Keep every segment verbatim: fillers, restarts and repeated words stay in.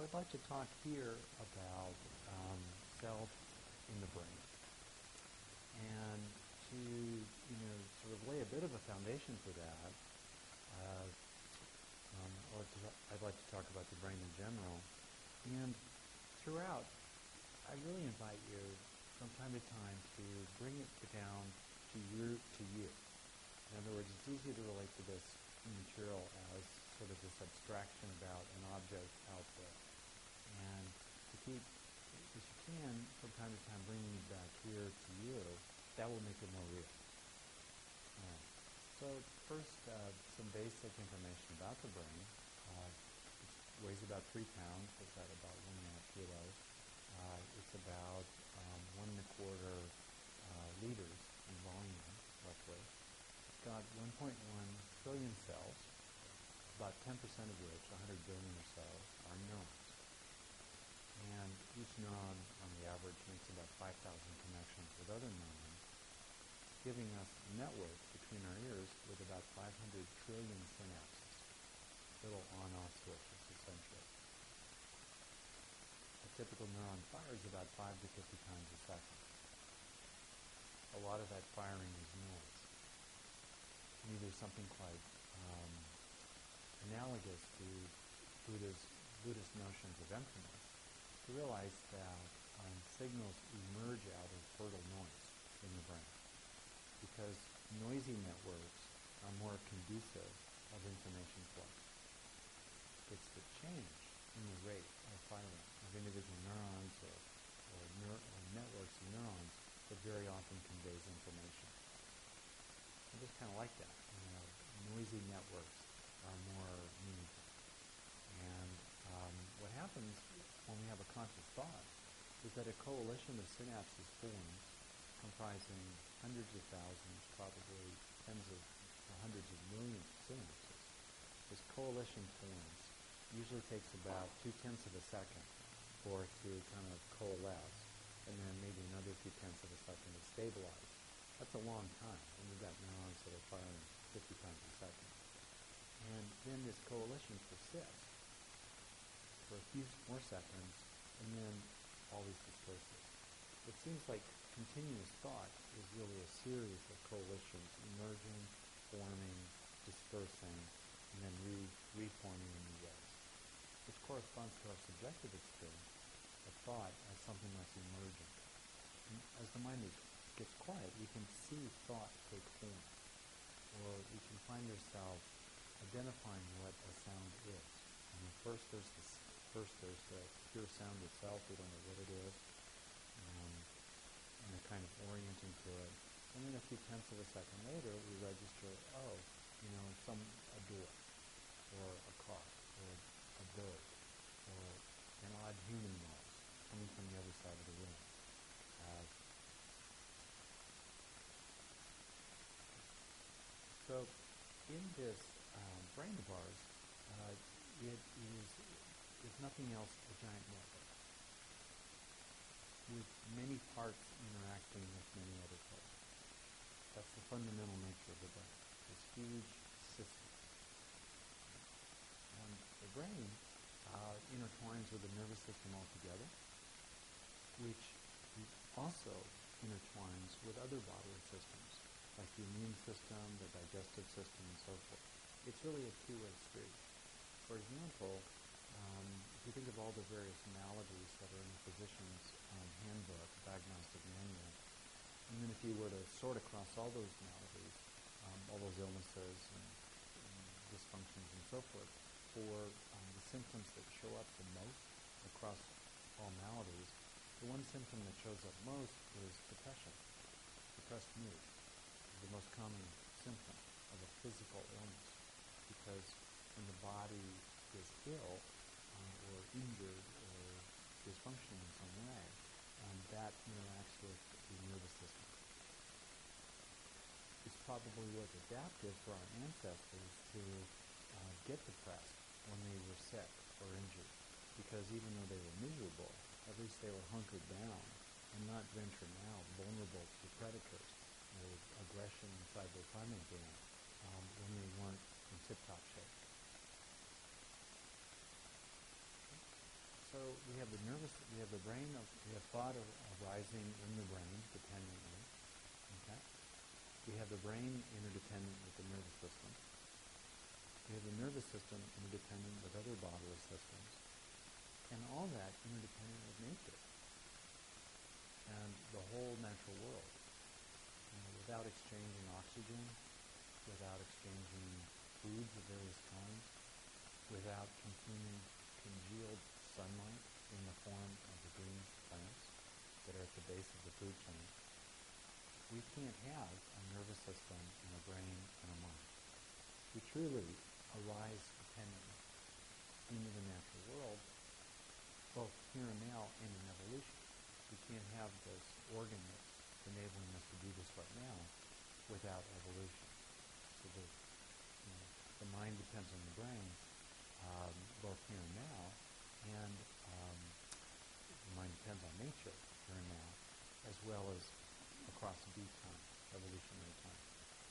So I'd like to talk here about um, cells in the brain, and to you know sort of lay a bit of a foundation for that. Uh, um, I'd, like to, I'd like to talk about the brain in general, and throughout, I really invite you from time to time to bring it down to you to you. In other words, it's easy to relate to this material as sort of this abstraction about an object out there. And to keep, as you can, from time to time, bringing it back here to you, that will make it more real. Right. So first, uh, some basic information about the brain. Uh, it weighs about three pounds. It's at about one and a half kilos. Uh, it's about um, one and a quarter uh, liters in volume, roughly. It's got one point one trillion cells, about ten percent of which, one hundred billion or so, are neurons. And each neuron, on the average, makes about five thousand connections with other neurons, giving us a network between our ears with about five hundred trillion synapses, little on-off switches, essentially. A typical neuron fires about five to fifty times a second. A lot of that firing is noise. And there's something quite um, analogous to Buddha's, Buddhist notions of emptiness, to realize that um, signals emerge out of fertile noise in the brain, because noisy networks are more conducive of information flow. It's the change in the rate of firing of individual neurons or, or, neur- or networks of neurons that very often conveys information. I just kind of like that. You know, noisy networks are more meaningful. And um, what happens when we have a conscious thought is that a coalition of synapses forms, comprising hundreds of thousands, probably tens of or hundreds of millions of synapses. This coalition forms. Usually takes about two-tenths of a second for it to kind of coalesce, and then maybe another two-tenths of a second to stabilize. That's a long time, and you've got neurons that are firing fifty times a second. And then this coalition persists for a few more seconds, and then always disperses. It seems like continuous thought is really a series of coalitions emerging, forming, dispersing, and then re- reforming in new ways, which corresponds to our subjective experience of thought as something that's emergent. And as the mind is, gets quiet, we can see thought take form, or we can find ourselves identifying what a sound is. I mean, first there's the first there's the pure sound itself. We don't know what it is, um, and we're kind of orienting to it. And then a few tenths of a second later, we register, oh, you know, some a door, or a car, or a bird, or an odd human noise coming from the other side of the room. Uh, so in this um, brain of ours, uh, it is, if nothing else, a giant network with many parts interacting with many other parts. That's the fundamental nature of the brain, this huge system. And the brain uh, intertwines with the nervous system altogether, which also intertwines with other bodily systems, like the immune system, the digestive system, and so forth. It's really a two-way street. For example, um, if you think of all the various maladies that are in the physician's um, handbook, diagnostic manual, and then if you were to sort across all those maladies, um, all those illnesses and, and dysfunctions and so forth, for um, the symptoms that show up the most across all maladies, the one symptom that shows up most is depression, depressed mood, the most common symptom of a physical illness, because when the body is ill uh, or injured or dysfunctional in some way, um, that interacts with the nervous system. It's probably was adaptive for our ancestors to uh, get depressed when they were sick or injured, because even though they were miserable, at least they were hunkered down and not venturing out, vulnerable to predators or aggression inside their primate gland um, when they weren't in tip-top shape. we have the nervous, we have the brain, of, we have thought of, arising in the brain dependently. Okay? We have the brain interdependent with the nervous system. We have the nervous system interdependent with other bodily systems. And all that interdependent with nature and the whole natural world. You know, without exchanging oxygen, without exchanging foods of various kinds, without consuming congealed sunlight in the form of the green plants that are at the base of the food chain, we can't have a nervous system and a brain and a mind. We truly arise dependently into the natural world, both here and now and in evolution. We can't have this organ that's enabling us to do this right now without evolution. So the, you know, the mind depends on the brain, um, both here and now, and um, the mind depends on nature here and now, as well as across deep time, evolutionary time.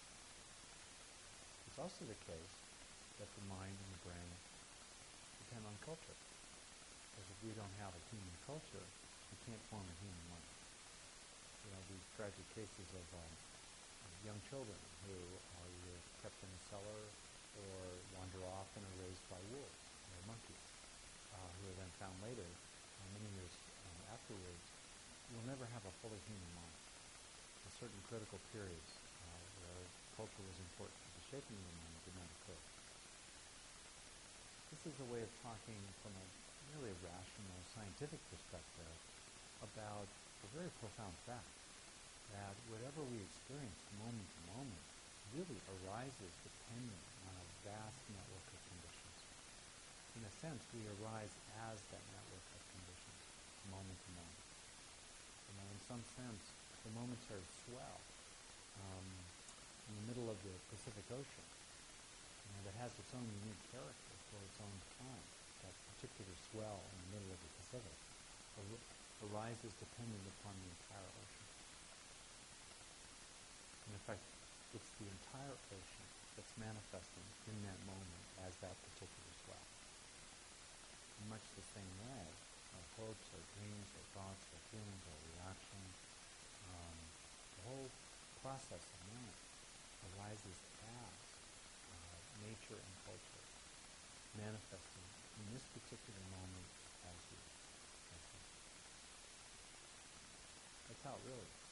It's also the case that the mind and the brain depend on culture. Because if we don't have a human culture, we can't form a human mind. You know, these tragic cases of, um, of young children who are either kept in a cellar or wander off and are raised by wolves or monkeys, uh, who are then found later, uh, many years uh, afterwards, will never have a fully human mind. At certain critical periods uh, where culture was important to the shaping of the mind did not occur. This is a way of talking from a really rational, scientific perspective about a very profound fact, that whatever we experience moment to moment really arises dependent on a vast network of conditions. In a sense, we arise as that network of conditions, moment to moment. You know, in some sense, the momentary swell um, in the middle of the Pacific Ocean, you know, that has its own unique character for its own time, that particular swell in the middle of the Pacific, ar- arises dependent upon the entire ocean. And in fact, it's the entire ocean that's manifesting in that moment as that particular swell. In much the same way, our hopes, our dreams, our thoughts, our feelings, our reactions, um, the whole process of mind arises as uh, nature and culture manifesting in this particular moment as we. As we. That's how it really is.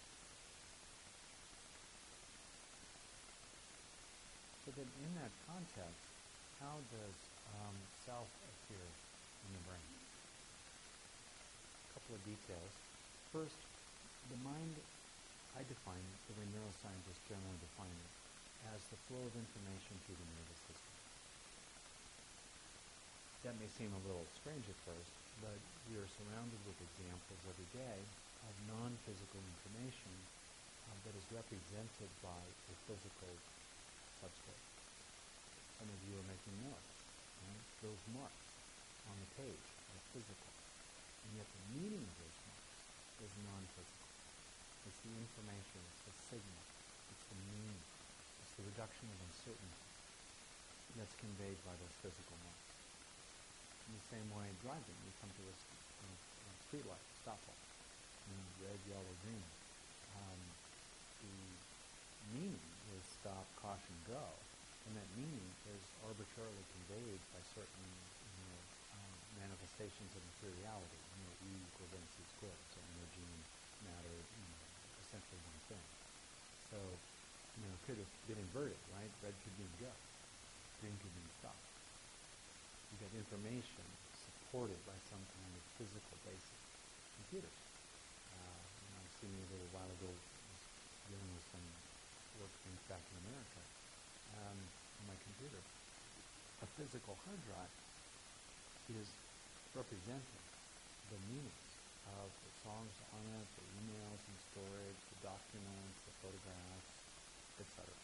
So that in that context, how does um, self appear in the brain? A couple of details. First, the mind, I define it, the way neuroscientists generally define it, as the flow of information through the nervous system. That may seem a little strange at first, but we are surrounded with examples every day of non-physical information uh, that is represented by a physical substrate. Some of you are making notes. Right? Those marks on the page are physical, and yet the meaning of those marks is non-physical. It's the information, it's the signal, it's the meaning, it's the reduction of uncertainty that's conveyed by those physical marks. In the same way, driving, you come to a, a, a street light, stoplight, you know, red, yellow, green. Um, the meaning is stop, caution, go, and that meaning is arbitrarily conveyed by certain, you know, um, manifestations of materiality. You know, E equals mc squared, so energy and matter, you know, essentially one thing. So, you know, it could have been inverted, right? Red could mean go, green could mean stop. You get information supported by some kind of physical basis. Computers. Uh, you know, I was seeing a little while ago, was dealing with some work things back in America um, on my computer. A physical hard drive is representing the meanings of the songs on it, the emails and storage, the documents, the photographs, et cetera.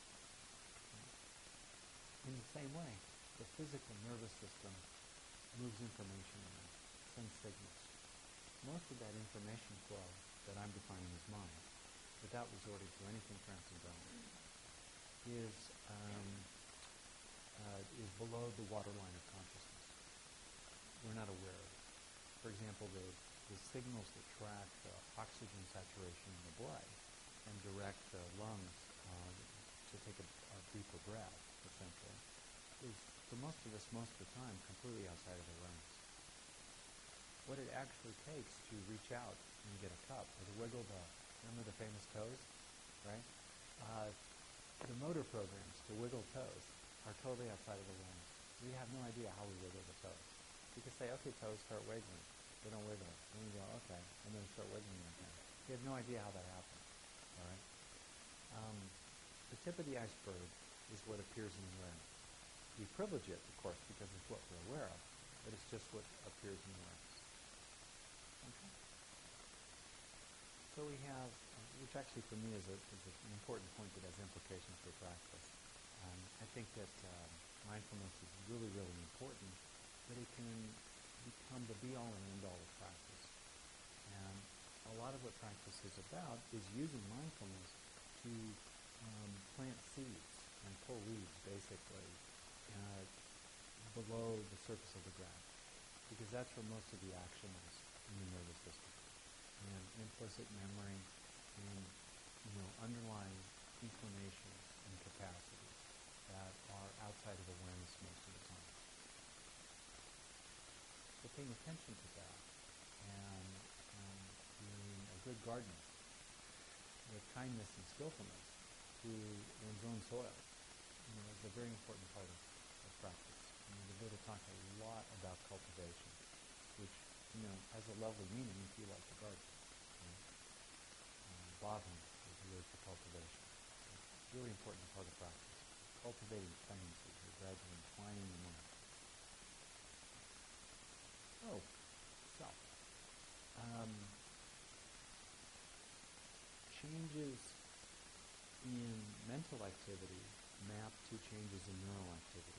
In the same way, the physical nervous system moves information around, sends signals. Most of that information flow that I'm defining as mind, without resorting to anything transcendental, is um, uh, is below the waterline of consciousness. We're not aware of it. For example, the, the signals that track the oxygen saturation in the blood and direct the lungs uh, to take a, a deeper breath, essentially, is, for most of us, most of the time, completely outside of awareness. What it actually takes to reach out and get a cup, or to wiggle the, remember the famous toes, right? Uh, the motor programs to wiggle toes are totally outside of awareness. We have no idea how we wiggle the toes. We can say, okay, toes, start wiggling. They don't wiggle. And we go, okay, and then start wiggling again. We have no idea how that happens, all right? Um, the tip of the iceberg is what appears in awareness. We privilege it, of course, because it's what we're aware of, but it's just what appears in awareness. Okay. So we have, uh, which actually for me is, a, is a, an important point that has implications for practice. Um, I think that um, mindfulness is really, really important, but it can become the be-all and end-all of practice. And a lot of what practice is about is using mindfulness to um, plant seeds and pull weeds, basically, uh, below the surface of the ground, because that's where most of the action is in the nervous system. And implicit memory and, you know, underlying inclinations and capacities that are outside of awareness most of the time. So paying attention to that and um, being a good gardener with kindness and skillfulness to one's own soil, you know, is a very important part of, of practice. I mean, the Buddha talked a lot about cultivation, which, you know, has a lovely meaning if you like to garden. Right? Uh, Bhavana is the word for cultivation. It's a really important part of practice. Cultivating tendencies or gradually inclining the mind. Oh, self. Um, changes in mental activity map to changes in neural activity.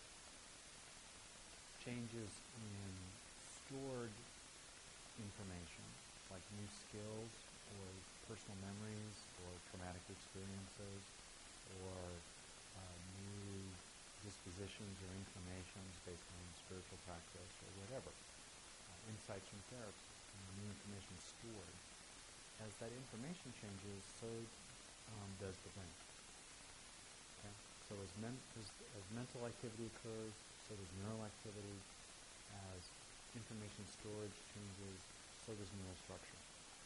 Changes in stored information, like new skills or personal memories or traumatic experiences or uh, new dispositions or inclinations based on spiritual practice or whatever. Uh, insights from therapy, you know, new information stored. As that information changes, so um, does the brain. Okay? So as, men- as, as mental activity occurs, so does neural activity. As information storage changes, so does neural structure.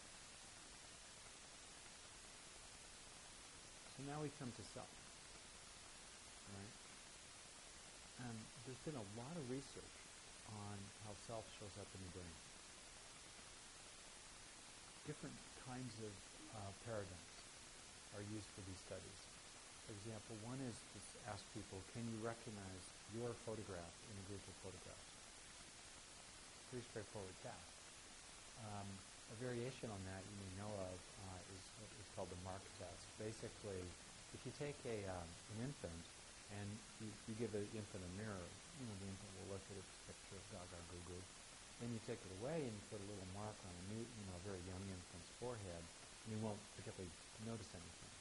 So now we come to self. Right? And there's been a lot of research on how self shows up in the brain. Different kinds of uh, paradigms are used for these studies. For example, one is to ask people, can you recognize your photograph in a group of photographs? Pretty straightforward task. Um, a variation on that you may know of uh, is what is called the mark test. Basically, if you take a um, an infant and you, you give the infant a mirror, you know, the infant will look at its picture of Gaga Goo Goo. Then you take it away and you put a little mark on a new, you know, a very young infant's forehead, and you won't particularly notice anything.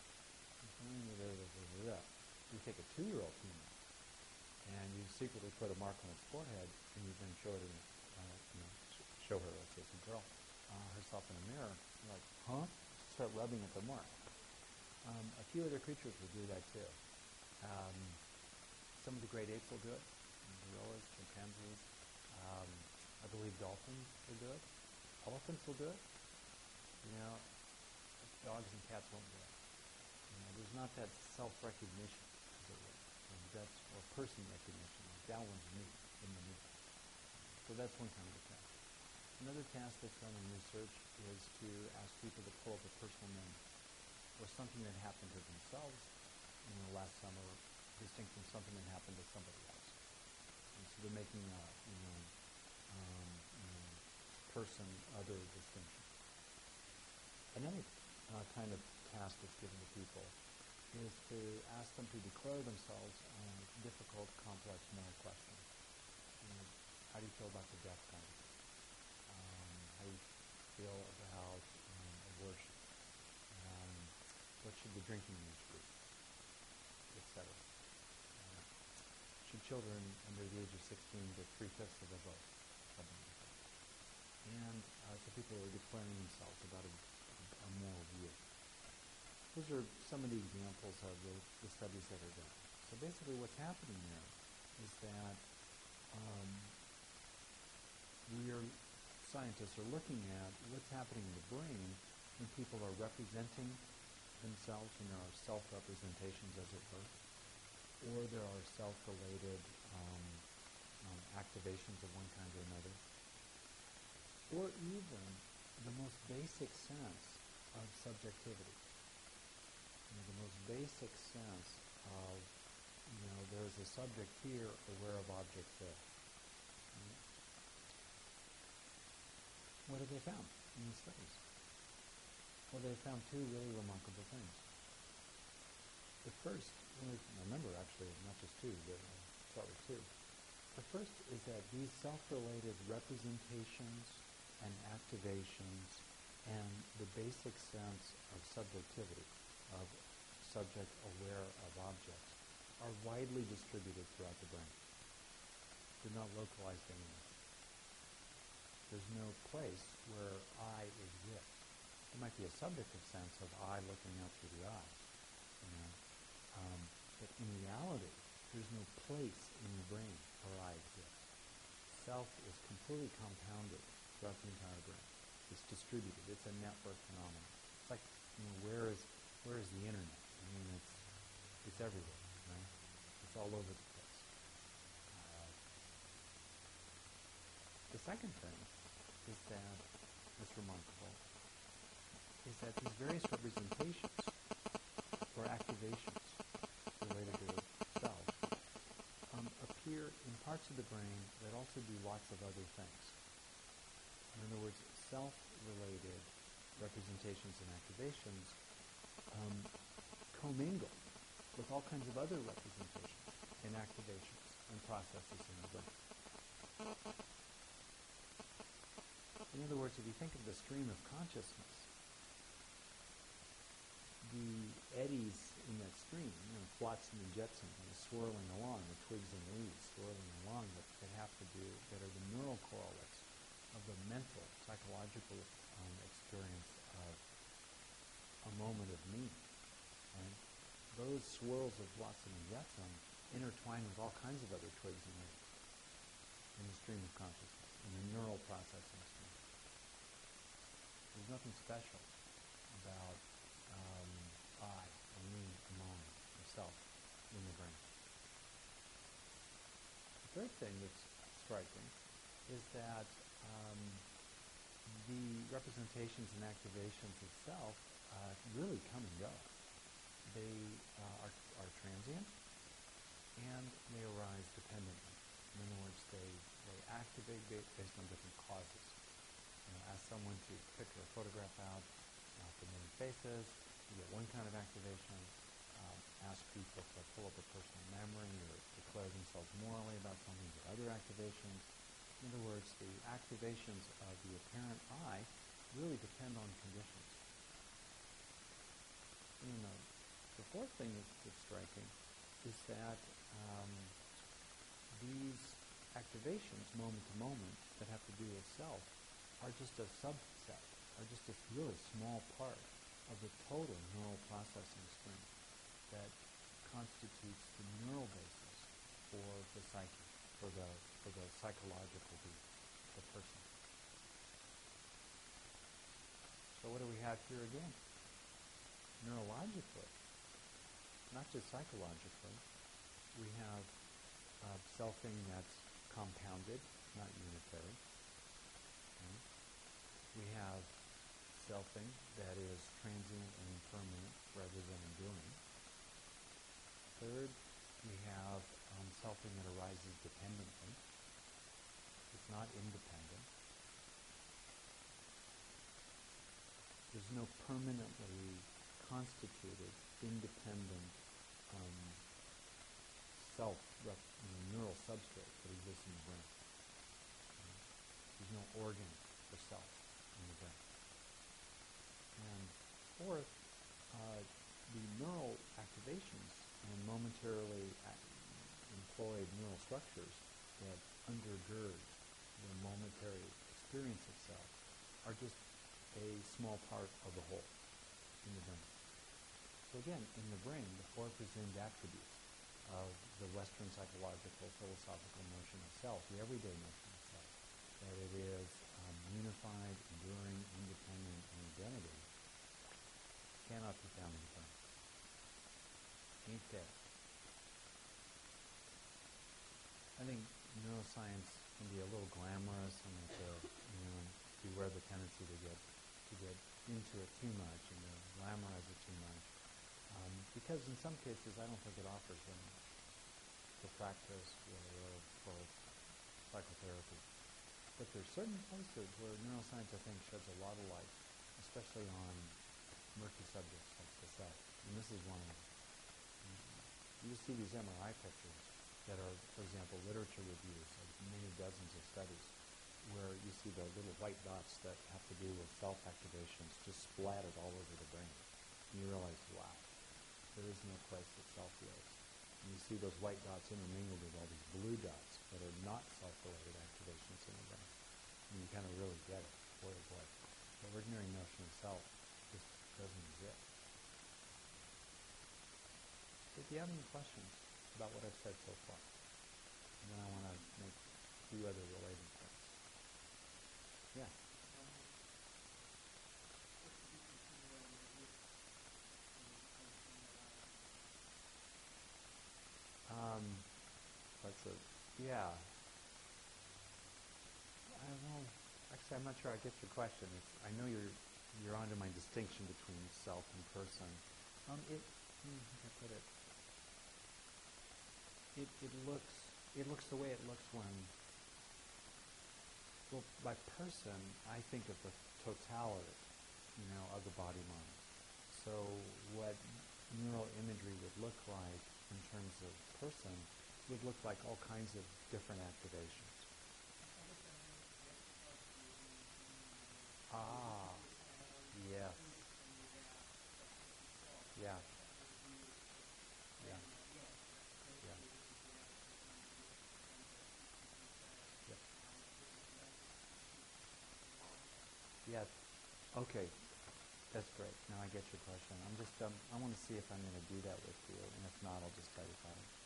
You take a two-year-old female and you secretly put a mark on its forehead, and you then show it in, uh, you know, show her, let's say, some girl, uh, herself in a mirror. You're like, huh? Start rubbing at the mark. Um, a few other creatures will do that too. Um, some of the great apes will do it. Gorillas, chimpanzees. Um, I believe dolphins will do it. Elephants will do it. You know, dogs and cats won't do it. You know, there's not that self-recognition, as it were. And that's, or person recognition, like that one's me in the mirror. So that's one kind of a task. Another task that's done in research is to ask people to pull up a personal memory or something that happened to themselves, you know, last summer, distinct from something that happened to somebody else. And so they're making a, you know, um, you know person, other distinction. Another uh, kind of task that's given to people is to ask them to declare themselves on difficult, complex moral questions. You know, how do you feel about the death penalty? Um, how do you feel about um, abortion? Um, what should the drinking age be? Et cetera. Uh, should children under the age of sixteen get three-fifths of the vote? Something like that. and uh, so people are declaring themselves about a, a moral view. Those are some of the examples of the, the studies that are done. So basically what's happening there is that um, we are, scientists are looking at what's happening in the brain when people are representing themselves, and there are self-representations, as it were, or there are self-related um, um, activations of one kind or another, or even the most basic sense of subjectivity. You know, the most basic sense of, you know, there's a subject here, aware of objects there. Right? What have they found in these studies? Well, they found two really remarkable things. The first, remember actually, not just two, but I'll start with two. The first is that these self-related representations and activations and the basic sense of subjectivity, of subject aware of objects, are widely distributed throughout the brain. They're not localized anywhere. There's no place where I exists. There might be a subjective sense of I looking out through the eyes, you know. Um, but in reality, there's no place in the brain where I exist. Self is completely compounded throughout the entire brain. It's distributed. It's a network phenomenon. It's like, you know, where is where is the internet? I mean, it's it's everywhere, right? It's all over the place. Uh, the second thing is that what's remarkable is that these various representations or activations related to self um, appear in parts of the brain that also do lots of other things. In other words, self-related representations and activations um, commingle with all kinds of other representations and activations and processes in the brain. In other words, if you think of the stream of consciousness, the eddies in that stream, you know, flotsam and jetsam, kind of swirling along, the twigs and leaves swirling along that, that have to do, that are the neural correlates of the mental, psychological um, experience of a moment of me. Right? Those swirls of flotsam and jetsam intertwine with all kinds of other twigs and leaves in the stream of consciousness, in the neural processing stream. There's nothing special about um, I, or me, or mine, or self in the brain. The third thing that's striking is that um, the representations and activations itself uh, really come and go. They uh, are, are transient, and they arise dependently. In other words, they, they activate based on different causes. You know, ask someone to pick a photograph out uh, for many faces, you get one kind of activation. Um, ask people to pull up a personal memory or declare themselves morally about something, get other activations. In other words, the activations of the apparent I really depend on conditions. And then the, the fourth thing that's, that's striking is that um, these activations, moment to moment, that have to do with self, are just a subset, are just a really small part of the total neural processing stream that constitutes the neural basis for the psyche, for the for the psychological being, the person. So what do we have here again? Neurologically, not just psychologically, we have uh, selfing that's compounded, not unitary. Okay. We have selfing that is transient and impermanent rather than enduring. Third, we have um, selfing that arises dependently. It's not independent. There's no permanently constituted, independent um, self, rep, you know, neural substrate that exists in the brain. Okay. There's no organ for self in the brain. And fourth, uh, the neural activations and momentarily employed neural structures that undergird the momentary experience of self are just a small part of the whole in the brain. So again, in the brain, the four presumed attributes of the Western psychological philosophical notion of self, the everyday notion of self, that it is um, unified, enduring, independent, and identity, cannot be found in the brain. Ain't there. I think neuroscience can be a little glamorous, and it's a, you know, beware the tendency to get to get into it too much and to glamorize it too much. Um, because in some cases, I don't think it offers very much for practice or, or for psychotherapy. But there are certain places where neuroscience, I think, sheds a lot of light, especially on murky subjects like the self. And this is one of them. You see these M R I pictures that are, for example, literature reviews of many dozens of studies where you see the little white dots that have to do with self-activations just splattered all over the brain. And you realize, wow, there is no place that self lives. And you see those white dots intermingled with all these blue dots that are not self-related activations in the brain. And you kind of really get it. Boy, oh boy. The ordinary notion of self just doesn't exist. If you have any questions about what I've said so far, and then I want to make a few other related points. Yeah. Um, that's a, yeah. I don't know. Actually, I'm not sure I get your question. It's, I know you're you're onto my distinction between self and person. Um, it, hmm, how can I put it? It it looks it looks the way it looks when. Well, by person, I think of the totality, you know, of the body mind. So what neural imagery would look like in terms of person would look like all kinds of different activations. Ah, yes. Yeah. Yeah. Yeah. Yeah. Yeah. Okay. That's great. Now I get your question. I'm just, um, I want to see if I'm going to do that with you, and if not, I'll just tell you about it.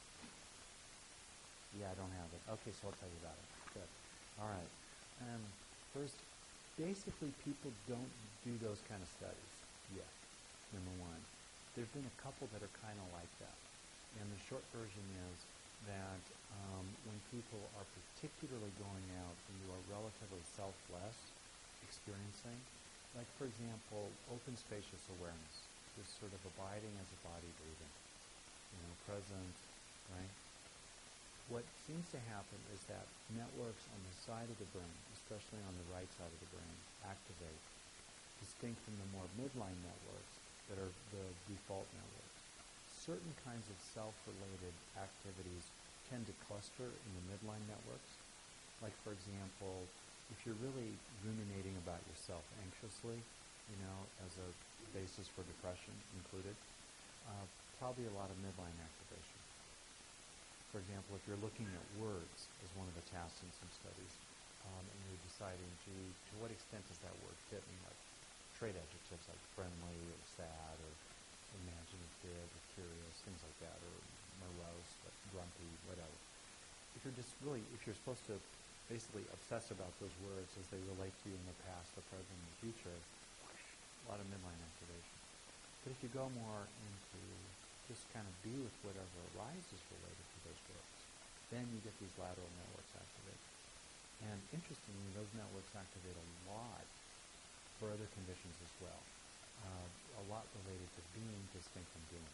Yeah, I don't have it. Okay, so I'll tell you about it. Good. All right. Um, first, basically, people don't do those kind of studies yet, number one. There's been a couple that are kind of like that. And the short version is that um, when people are particularly going out into a relatively selfless experiencing, like, for example, open spacious awareness, just sort of abiding as a body breathing, you know, present, right? What seems to happen is that networks on the side of the brain, especially on the right side of the brain, activate, distinct from the more midline networks that are the default networks. Certain kinds of self-related activities tend to cluster in the midline networks. Like, for example, if you're really ruminating about yourself anxiously, you know, as a basis for depression included, uh, probably a lot of midline activation. For example, if you're looking at words as one of the tasks in some studies, um, and you're deciding, gee, to what extent does that word fit me, like trait adjectives like friendly or sad or imaginative or curious, things like that, or morose, but grumpy, whatever. If you're just really, if you're supposed to basically obsess about those words as they relate to you in the past, the present, and the future, a lot of midline activation. But if you go more into just kind of be with whatever arises related to those words, then you get these lateral networks activated. And interestingly, those networks activate a lot for other conditions as well. Uh, a lot related to being distinct from doing.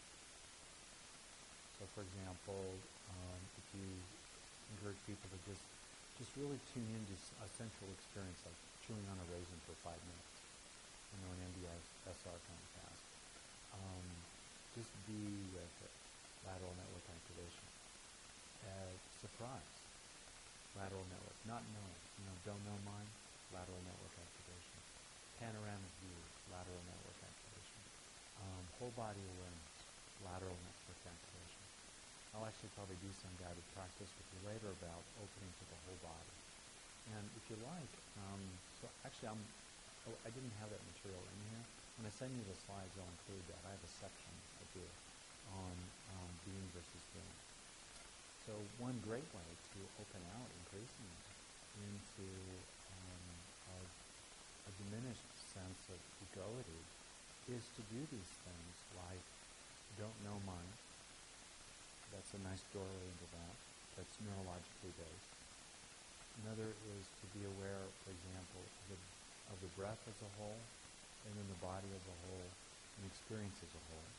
So, for example, um, if you encourage people to just just really tune into a central experience, like chewing on a raisin for five minutes, you know, an M D S R kind of task. Um, just be with it. Lateral network activation. Uh, surprise. Lateral network. Not knowing. You know, don't know mind. Lateral network activation. Panoramic view. Lateral network activation. Um, whole body awareness. Lateral network activation. I'll actually probably do some guided practice with you later about opening to the whole body. And if you like, um, so actually, I'm, oh, I didn't have that material in here. When I send you the slides, I'll include that. I have a section I do on um, being versus doing. So one great way to open out increasingly into um, a, a diminished sense of egoity is to do these things like don't know mind. That's a nice doorway into that. That's neurologically based. Another is to be aware, for example, of the, of the breath as a whole, and then the body as a whole, and experience as a whole.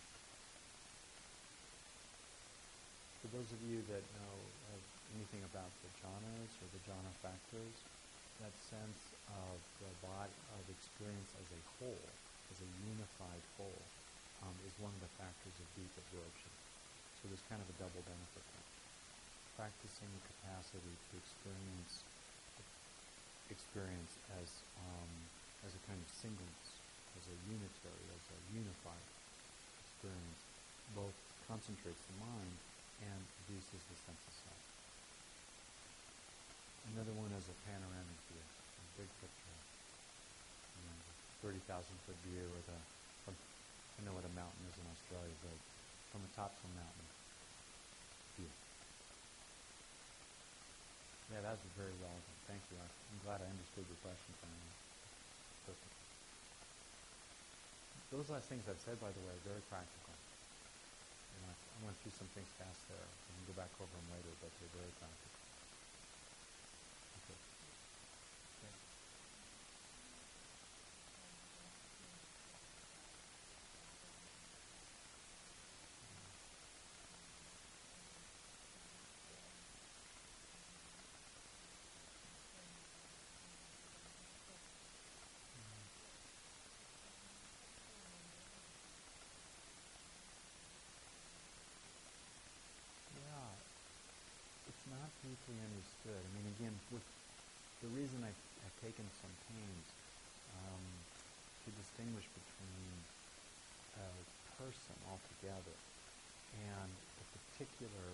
For those of you that know uh, anything about the jhanas or the jhana factors, that sense of the body, of experience as a whole, as a unified whole, um, is one of the factors of deep absorption. So there's kind of a double benefit there. Practicing the capacity to experience experience as um, as a kind of singleness, as a unitary, as a unified experience, both concentrates the mind and reduces the sense of self. Another one is a panoramic view, a big picture, you know, thirty thousand foot view of the, from, I know what a mountain is in Australia, but from the top of a mountain view. Yeah, that's very relevant. Thank you. I'm glad I understood your question, finally. Perfect. Those last things I've said, by the way, are very practical. You know, I went through some things fast there. We can go back over them later, but they're very practical. Okay. Okay. Yeah, it's not deeply understood. I mean, again, with the reason I've, I've taken some pains um, to distinguish between a person altogether and a particular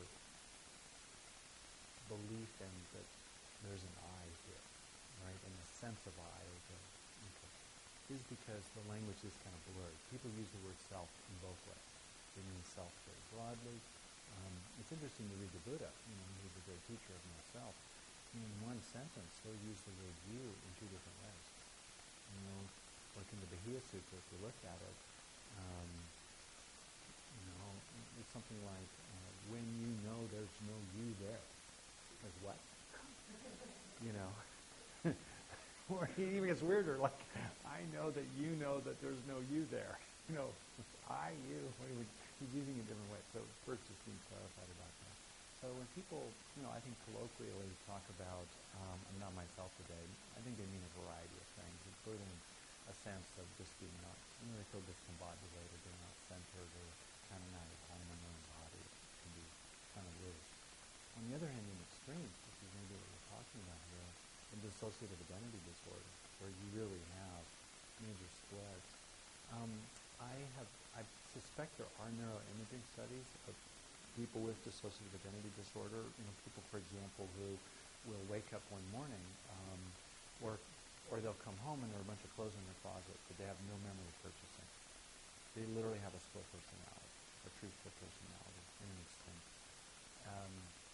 belief in that there's an I here, right, and the sense of I, or the, okay, is because the language is kind of blurred. People use the word self in both ways. They mean self very broadly. Um, it's interesting to read the Buddha, you know, he's a great teacher of myself. In one sentence, he'll use the word you in two different ways. You know, like in the Bahia Sutta, if you look at it, um, you know, it's something like, uh, when you know there's no you there. Like what? You know? Or it even gets weirder, like, I know that you know that there's no you there. You know, I, you, he's using it different ways. So first just being clarified about that. So when people, you know, I think colloquially talk about, um, I'm not myself today, I think they mean a variety of things, including a sense of just being not, you know, they feel discombobulated, they're not centered, or kind of not at home in their own body. It can be kind of weird. On the other hand, in extremes, which is maybe what we're talking about here, in dissociative identity disorder, where you really have major splits, um, I have, I suspect there are neuroimaging studies of people with dissociative identity disorder, you know, people, for example, who will wake up one morning, um, or or they'll come home and there are a bunch of clothes in their closet, but they have no memory of purchasing. They literally have a split personality, a true split personality in an extent. Um,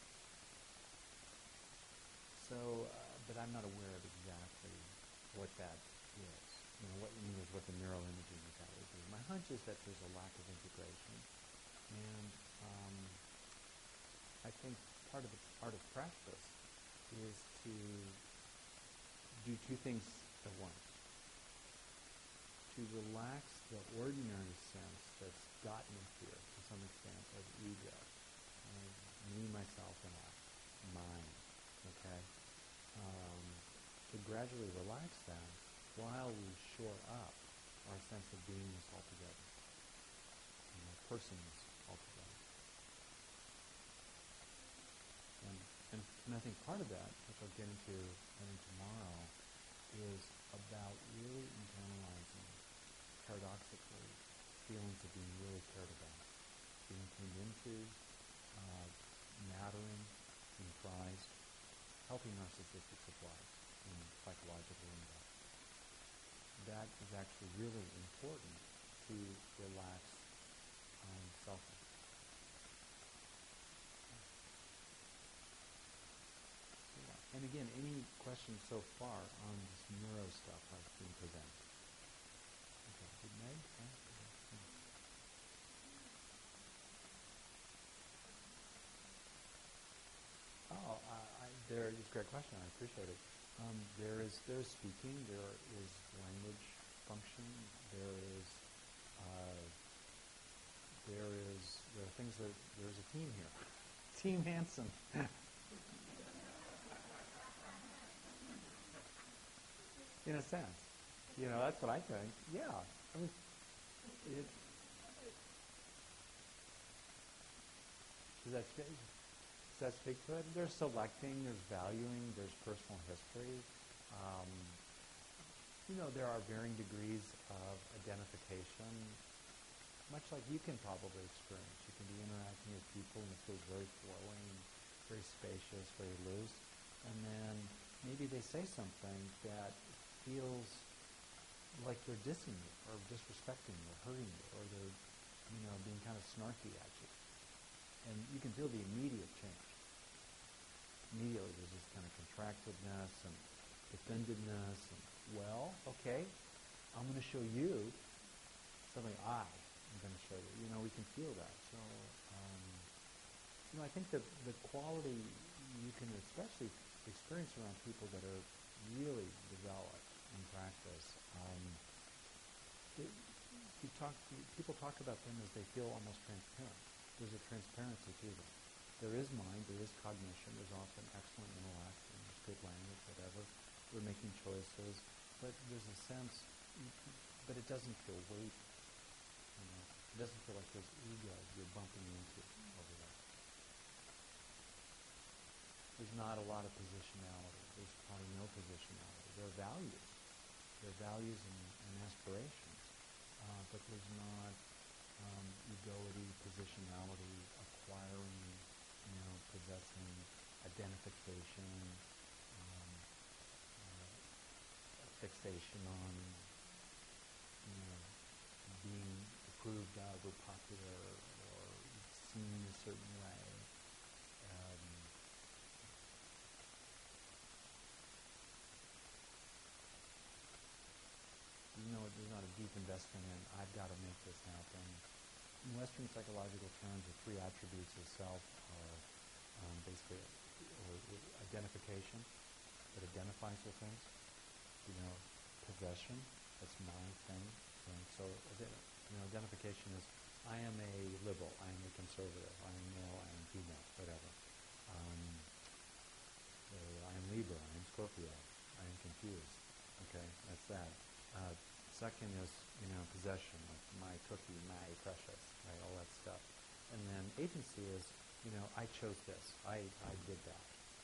so, uh, but I'm not aware of exactly what that is. You know, what you mean is what the neuroimaging of that would be. My hunch is that there's a lack of integration, and um, I think part of the art of practice is to do two things at once. To relax the ordinary sense that's gotten here to some extent of ego, uh, me, myself, and I, mine, okay? Um, to gradually relax that while we shore up our sense of beingness altogether, you know, personness altogether. And, and, and I think part of that, which I'll get into I think tomorrow, is about really internalizing, paradoxically, feelings of being really cared about, being tuned into, uh, mattering, being prized, healthy narcissistic supplies, and psychological impact. that is actually really important to relax um, self. And again, any questions so far on this neuro stuff I've been presenting? Okay, did Meg? Huh? Oh, uh, I, there is a great question. I appreciate it. Um, there is there is speaking. There is language function. There is uh, there is there are things that there's a team here. Team Hanson. In a sense, you know, that's what I think. Yeah, I mean, it, does that speak, does that speak to it? There's selecting, there's valuing, there's personal history. Um, you know, there are varying degrees of identification, much like you can probably experience. You can be interacting with people and it feels very flowing, very spacious, very loose. And then maybe they say something that feels like they're dissing you or disrespecting you or hurting you or they're, you know, being kind of snarky at you. And you can feel the immediate change. Immediately there's this kind of contractedness and defendedness and, well, okay, I'm going to show you something I am going to show you. You know, we can feel that. So, um, you know, I think that the quality you can especially experience around people that are really developed in practice. Um, it, you talk, people talk about them as they feel almost transparent. There's a transparency to them. There is mind, there is cognition, there's often excellent intellect, and there's good language, whatever. We're making choices, but there's a sense, but it doesn't feel weighty. You know? It doesn't feel like there's ego you're bumping into over there. There's not a lot of positionality. There's probably no positionality. There are values. There are values and, and aspirations, uh, but there's not um, egoity, positionality, acquiring, you know, possessing, identification, um, uh, fixation on, you know, being approved of or popular or seen a certain way. Um, you know, there's not a deep investment in, I've got to make this happen. In Western psychological terms, the three attributes of self are um, basically or, or identification that identifies with things. You know, possession, that's my thing. And so, you know, identification is I am a liberal, I am a conservative, I am male, I am female, whatever. Um, uh, I am Libra, I am Scorpio, I am confused. Okay, that's that. Uh, second is, you know, possession, like my cookie, my precious, right, all that stuff. And then agency is, you know, I chose this, I, I did that.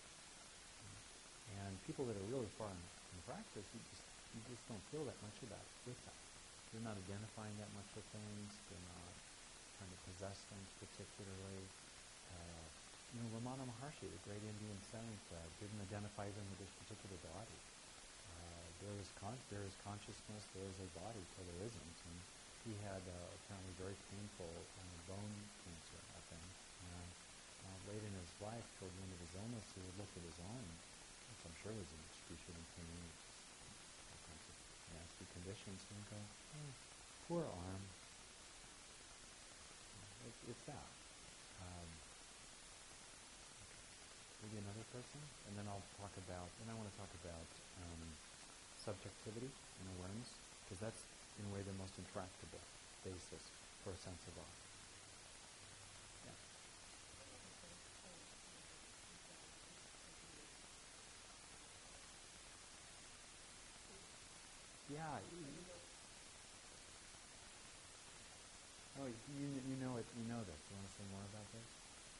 And people that are really far in, in practice, you just you just don't feel that much of that with them. They're not identifying that much with things. They're not trying to possess things particularly. Uh, you know, Ramana Maharshi, the great Indian saint, uh, didn't identify even with this particular body. Uh, there is con- there is consciousness, there is a body till there isn't. And he had uh, apparently very painful uh, bone cancer, I think. And uh, late in his life, toward the end of his illness, he would look at his arm, which I'm sure was in excruciating pain, all kinds of nasty conditions, and go, oh, poor arm. It, it's that. Um, maybe another person, and then I'll talk about, then I want to talk about um, subjectivity and awareness, because that's, in a way, the most intractable basis for a sense of awe. Yeah. Yeah. Oh, you, you know it. You know this. You want to say more about this?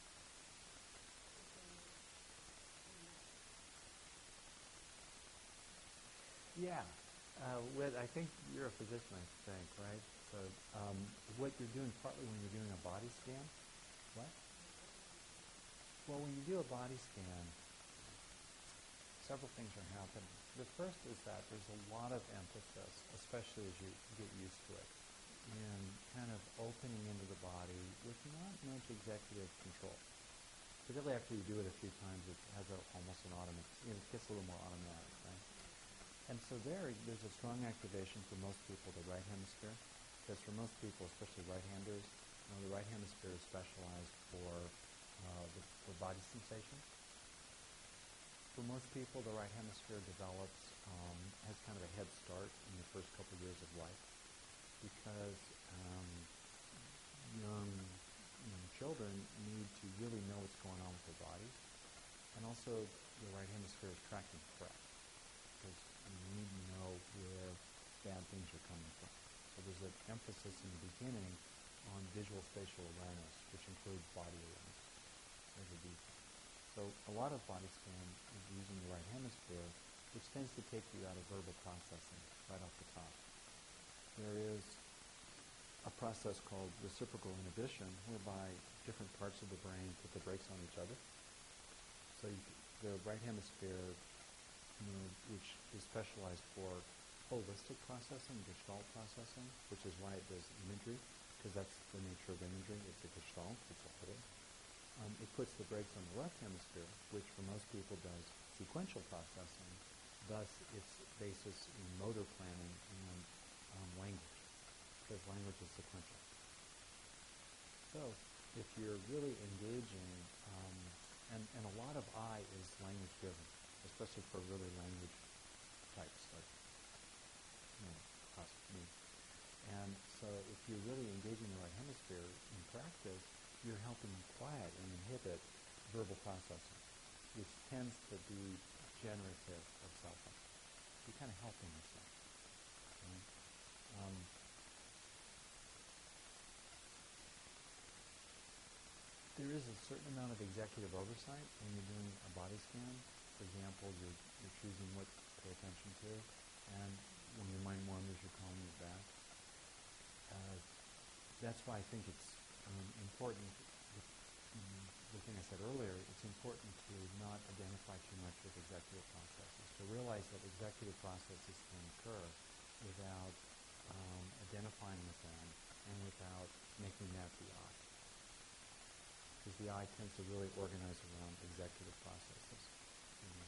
Yeah. Uh, what, I think you're a physician, I think, right? So um, what you're doing partly when you're doing a body scan, what? Well, when you do a body scan, several things are happening. The first is that there's a lot of emphasis, especially as you get used to it, in kind of opening into the body with not much executive control. Particularly after you do it a few times, it has a, almost an automatic, you know, it gets a little more automatic, right? And so there, there's a strong activation for most people, the right hemisphere, because for most people, especially right-handers, you know, the right hemisphere is specialized for, uh, the, for body sensation. For most people, the right hemisphere develops, um, has kind of a head start in the first couple years of life, because um, young, young children need to really know what's going on with their bodies, and also the right hemisphere is tracking threat, because you need to know where bad things are coming from. So there's an emphasis in the beginning on visual spatial awareness, which includes body awareness as a default. So a lot of body scan is using the right hemisphere, which tends to take you out of verbal processing right off the top. There is a process called reciprocal inhibition, whereby different parts of the brain put the brakes on each other. So you, the right hemisphere, you know, which is specialized for holistic processing, Gestalt processing, which is why it does imagery, because that's the nature of imagery. It's a Gestalt, it's a whole. Um, it puts the brakes on the left hemisphere, which for most people does sequential processing. Thus, its basis in motor planning and um, language, because language is sequential. So, if you're really engaging, um, and, and a lot of I is language driven, especially for really language types like, you know, us, me. And so if you're really engaging the right hemisphere in practice, you're helping quiet and inhibit verbal processing, which tends to be generative of self-help. You're kind of helping yourself. Right? Um, there is a certain amount of executive oversight when you're doing a body scan. For example, you're, you're choosing what to pay attention to, and when your mind wanders, you're calling it back. Uh, that's why I think it's um, important, the, um, the thing I said earlier, it's important to not identify too much with executive processes, to realize that executive processes can occur without um, identifying with them and without making that the I. Because the I tends to really organize around executive processes. You know.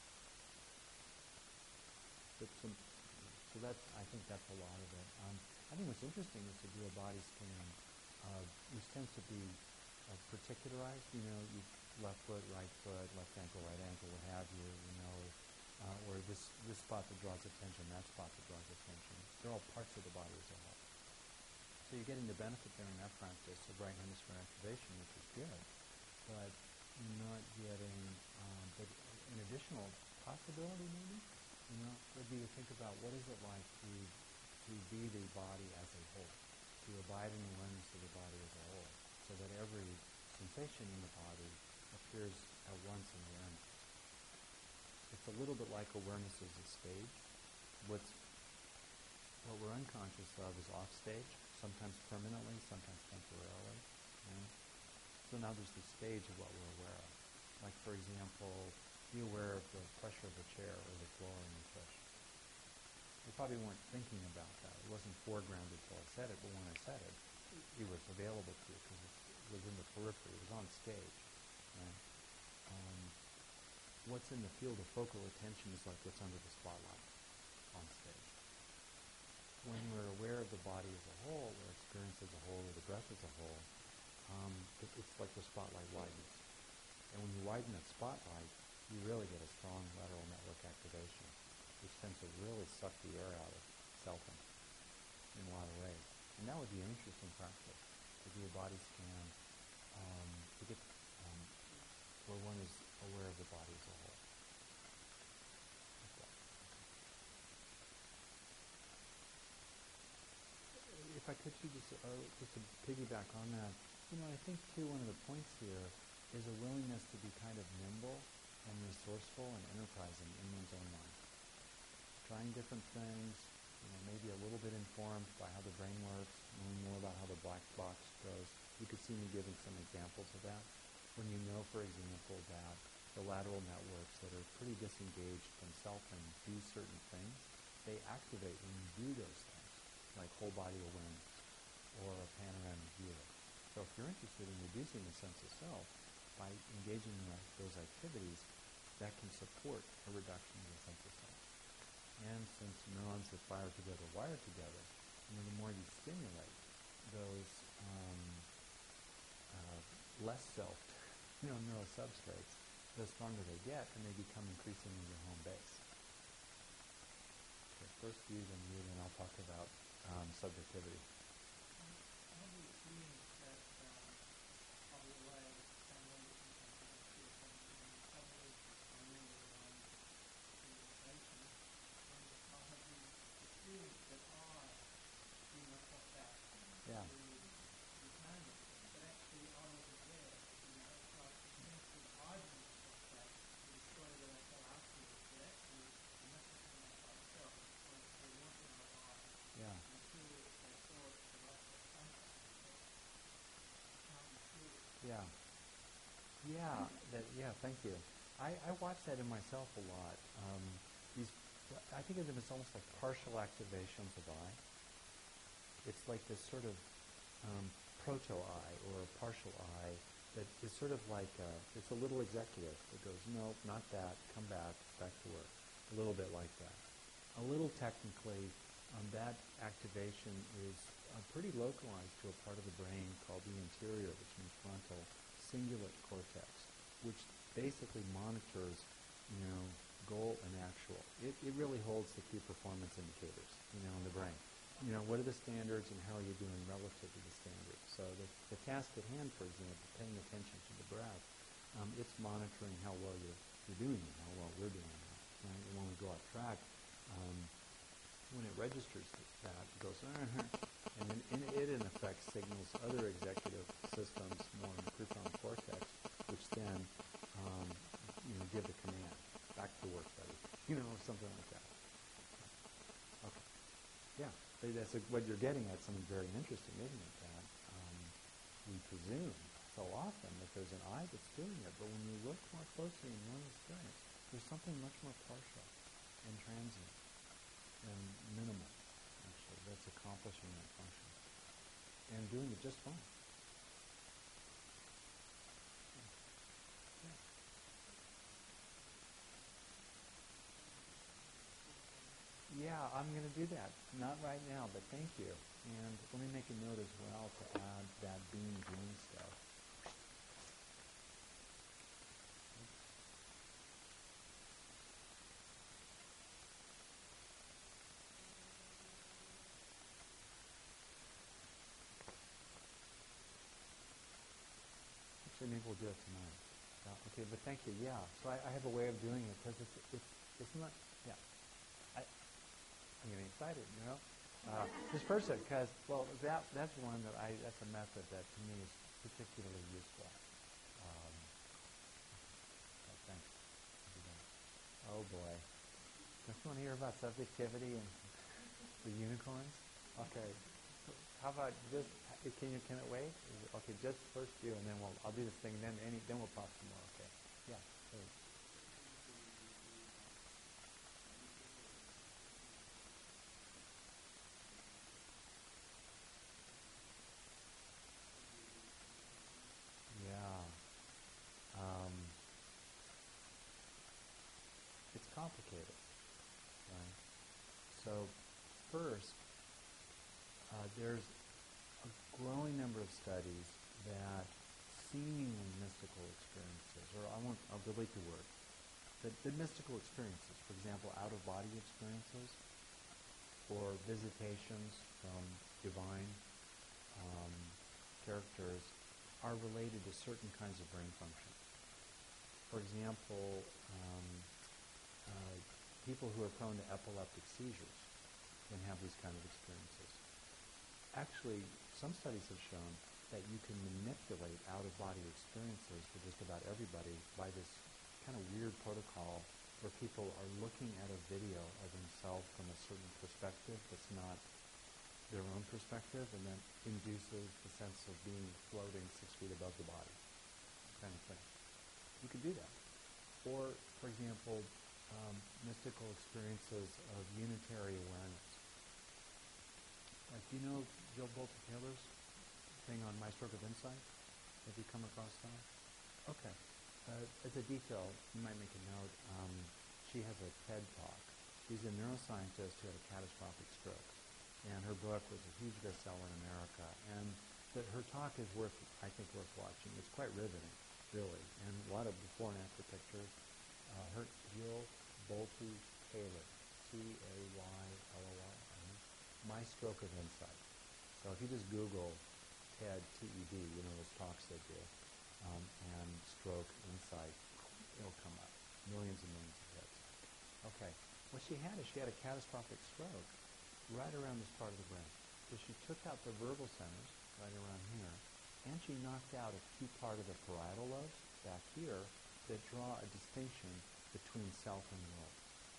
But some, so that's, I think that's a lot of it. Um, I think what's interesting is to do a body scan, uh, which tends to be uh, particularized. You know, you left foot, right foot, left ankle, right ankle, what have you. You know, uh, or this this spot that draws attention, that spot that draws attention. They're all parts of the body as a whole. So you're getting the benefit there in that practice of right hemisphere activation, which is good, but you're not getting. Um, but an additional possibility, maybe, you know, would be to think about what is it like to to be the body as a whole, to abide in awareness of the body as a whole, so that every sensation in the body appears at once in awareness. It's a little bit like awareness as a stage. What's what we're unconscious of is off stage, sometimes permanently, sometimes temporarily. Right? So now there's the stage of what we're aware of. Like, for example, be aware of the pressure of the chair or the floor in the push. You probably weren't thinking about that. It wasn't foregrounded until I said it, but when I said it, it was available to you because it was in the periphery. It was on stage. Right? Um, what's in the field of focal attention is like what's under the spotlight on stage. When we're aware of the body as a whole, or experience as a whole, or the breath as a whole, um, it, it's like the spotlight widens. And when you widen that spotlight, you really get a strong lateral network activation, which tends to really suck the air out of selfing in a lot of ways. And that would be an interesting practice, to do a body scan, um, to get um, where one is aware of the body as a whole. If I could, too, just, uh, just to piggyback on that, you know, I think, too, one of the points here is a willingness to be kind of nimble and resourceful and enterprising in one's own mind. Trying different things, you know, maybe a little bit informed by how the brain works, knowing more about how the black box goes. You could see me giving some examples of that. When you know, for example, that the lateral networks that are pretty disengaged from self and do certain things, they activate when you do those things, like whole body awareness or a panoramic view. So if you're interested in reducing the sense of self, by engaging in that, those activities, that can support a reduction in the sense of self. And since neurons that fire together wire together, you know, the more you stimulate those um, uh, less self, you know, neural substrates, the stronger they get, and they become increasingly your home base. Okay, first views on you, and I'll talk about um, subjectivity. Yeah. Yeah. Yeah. Yeah. That. Yeah. Thank you. I, I watch that in myself a lot. Um, these, I think of them as almost like partial activations of I. It's like this sort of um, proto-I or partial I that is sort of like a, it's a little executive that goes, no, not that, come back, back to work. A little bit like that. A little technically, um, that activation is uh, pretty localized to a part of the brain called the anterior, which means frontal cingulate cortex, which basically monitors, you know, goal and actual. It, it really holds the key performance indicators, you know, in the brain. You know, what are the standards and how are you doing relative to the standards? So the, the task at hand, for example, paying attention to the breath, um, it's monitoring how well you're, you're doing it, how well we're doing it. Right? And when we go off track, um, when it registers that, it goes, uh-huh, and then in, it in effect signals other executive systems more in the prefrontal cortex, which then, um, you know, give the command, back to work, buddy, you know, something like that. Okay. Yeah, that's a, what you're getting at. Something very interesting, isn't it? That um, we presume so often that there's an I that's doing it, but when you look more closely in your own experience, there's something much more partial and transient and minimal, actually, that's accomplishing that function and doing it just fine. Yeah, I'm going to do that. Not right now, but thank you. And let me make a note as well to add that being doing stuff. Actually, maybe we'll do it tonight. Uh, okay, but thank you. Yeah, so I, I have a way of doing it because it's, it's, it's not, yeah. I, I'm getting excited, you know? Uh, this person, because, well, that that's one that I, that's a method that to me is particularly useful. Um, so thanks. Oh boy. Don't you want to hear about subjectivity and the unicorns? Okay. How about just, can you, can it wait? Okay, just first you, and then we'll, I'll do this thing, and then any, then we'll talk some more, okay? Yeah, please. Yeah. Um, it's complicated, right? So first, uh, there's a growing number of studies that seemingly mystical experiences, or I won't, I'll delete the word, that the mystical experiences, for example, out-of-body experiences, or visitations from divine um, characters, are related to certain kinds of brain function. For example, um, uh, people who are prone to epileptic seizures can have these kind of experiences. Actually, some studies have shown that you can manipulate out-of-body experiences for just about everybody by this kind of weird protocol where people are looking at a video of themselves from a certain perspective that's not their own perspective, and then induces the sense of being floating six feet above the body, kind of thing. You can do that. Or, for example, um, mystical experiences of unitary awareness. Like, do you know Jill Bolte Taylor's thing on My Stroke of Insight? Have you come across that? Okay. Uh, as a detail, you might make a note. Um, she has a TED Talk. She's a neuroscientist who had a catastrophic stroke. And her book was a huge bestseller in America. And that her talk is worth, I think, worth watching. It's quite riveting, really. And a lot of before and after pictures. Uh, her, Jill Bolte Taylor, T A Y L O R, My Stroke of Insight. So if you just Google TED, T E D, you know those talks they do, um, and stroke insight, it'll come up. Millions and millions of hits. Okay. What she had is she had a catastrophic stroke right around this part of the brain. So she took out the verbal centers right around here, and she knocked out a key part of the parietal lobes back here that draw a distinction between self and world.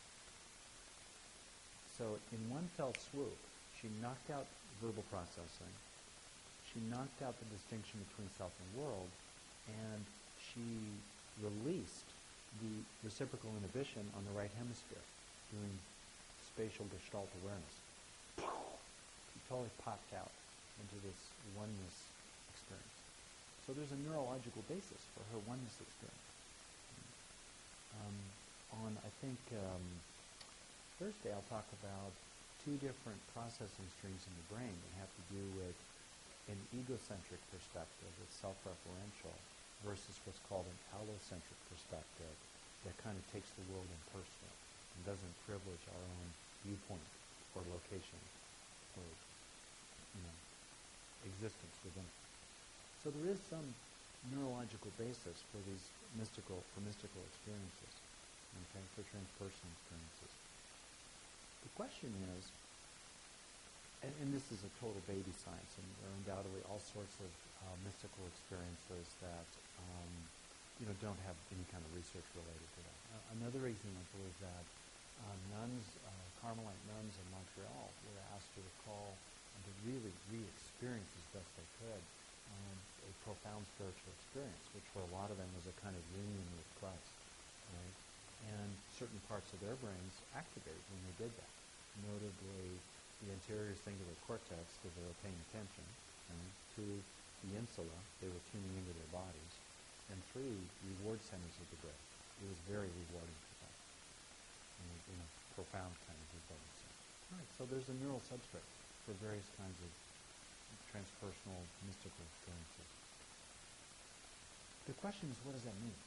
So in one fell swoop, she knocked out verbal processing, she knocked out the distinction between self and world, and she released the reciprocal inhibition on the right hemisphere, doing spatial gestalt awareness. She totally popped out into this oneness experience. So there's a neurological basis for her oneness experience. Um, on, I think, um, Thursday I'll talk about two different processing streams in the brain that have to do with an egocentric perspective, it's self-referential, versus what's called an allocentric perspective that kind of takes the world impersonal and doesn't privilege our own viewpoint or location or, you know, existence within it. So there is some neurological basis for these mystical, for mystical experiences, okay, for transpersonal experiences. The question is, And, and this is a total baby science, and there are undoubtedly all sorts of uh, mystical experiences that um, you know don't have any kind of research related to that. Uh, another example is that uh, nuns, uh, Carmelite nuns in Montreal, were asked to recall and to really re-experience as best they could um, a profound spiritual experience, which for a lot of them was a kind of union with Christ, right? And certain parts of their brains activated when they did that, notably the anterior cingulate cortex, because they were paying attention, right? Two, the insula, they were tuning into their bodies, and three, reward centers of the brain. It was very rewarding for them, in a, in a profound kind of rewarding sense. All right, so there's a neural substrate for various kinds of transpersonal mystical experiences. The question is, what does that mean?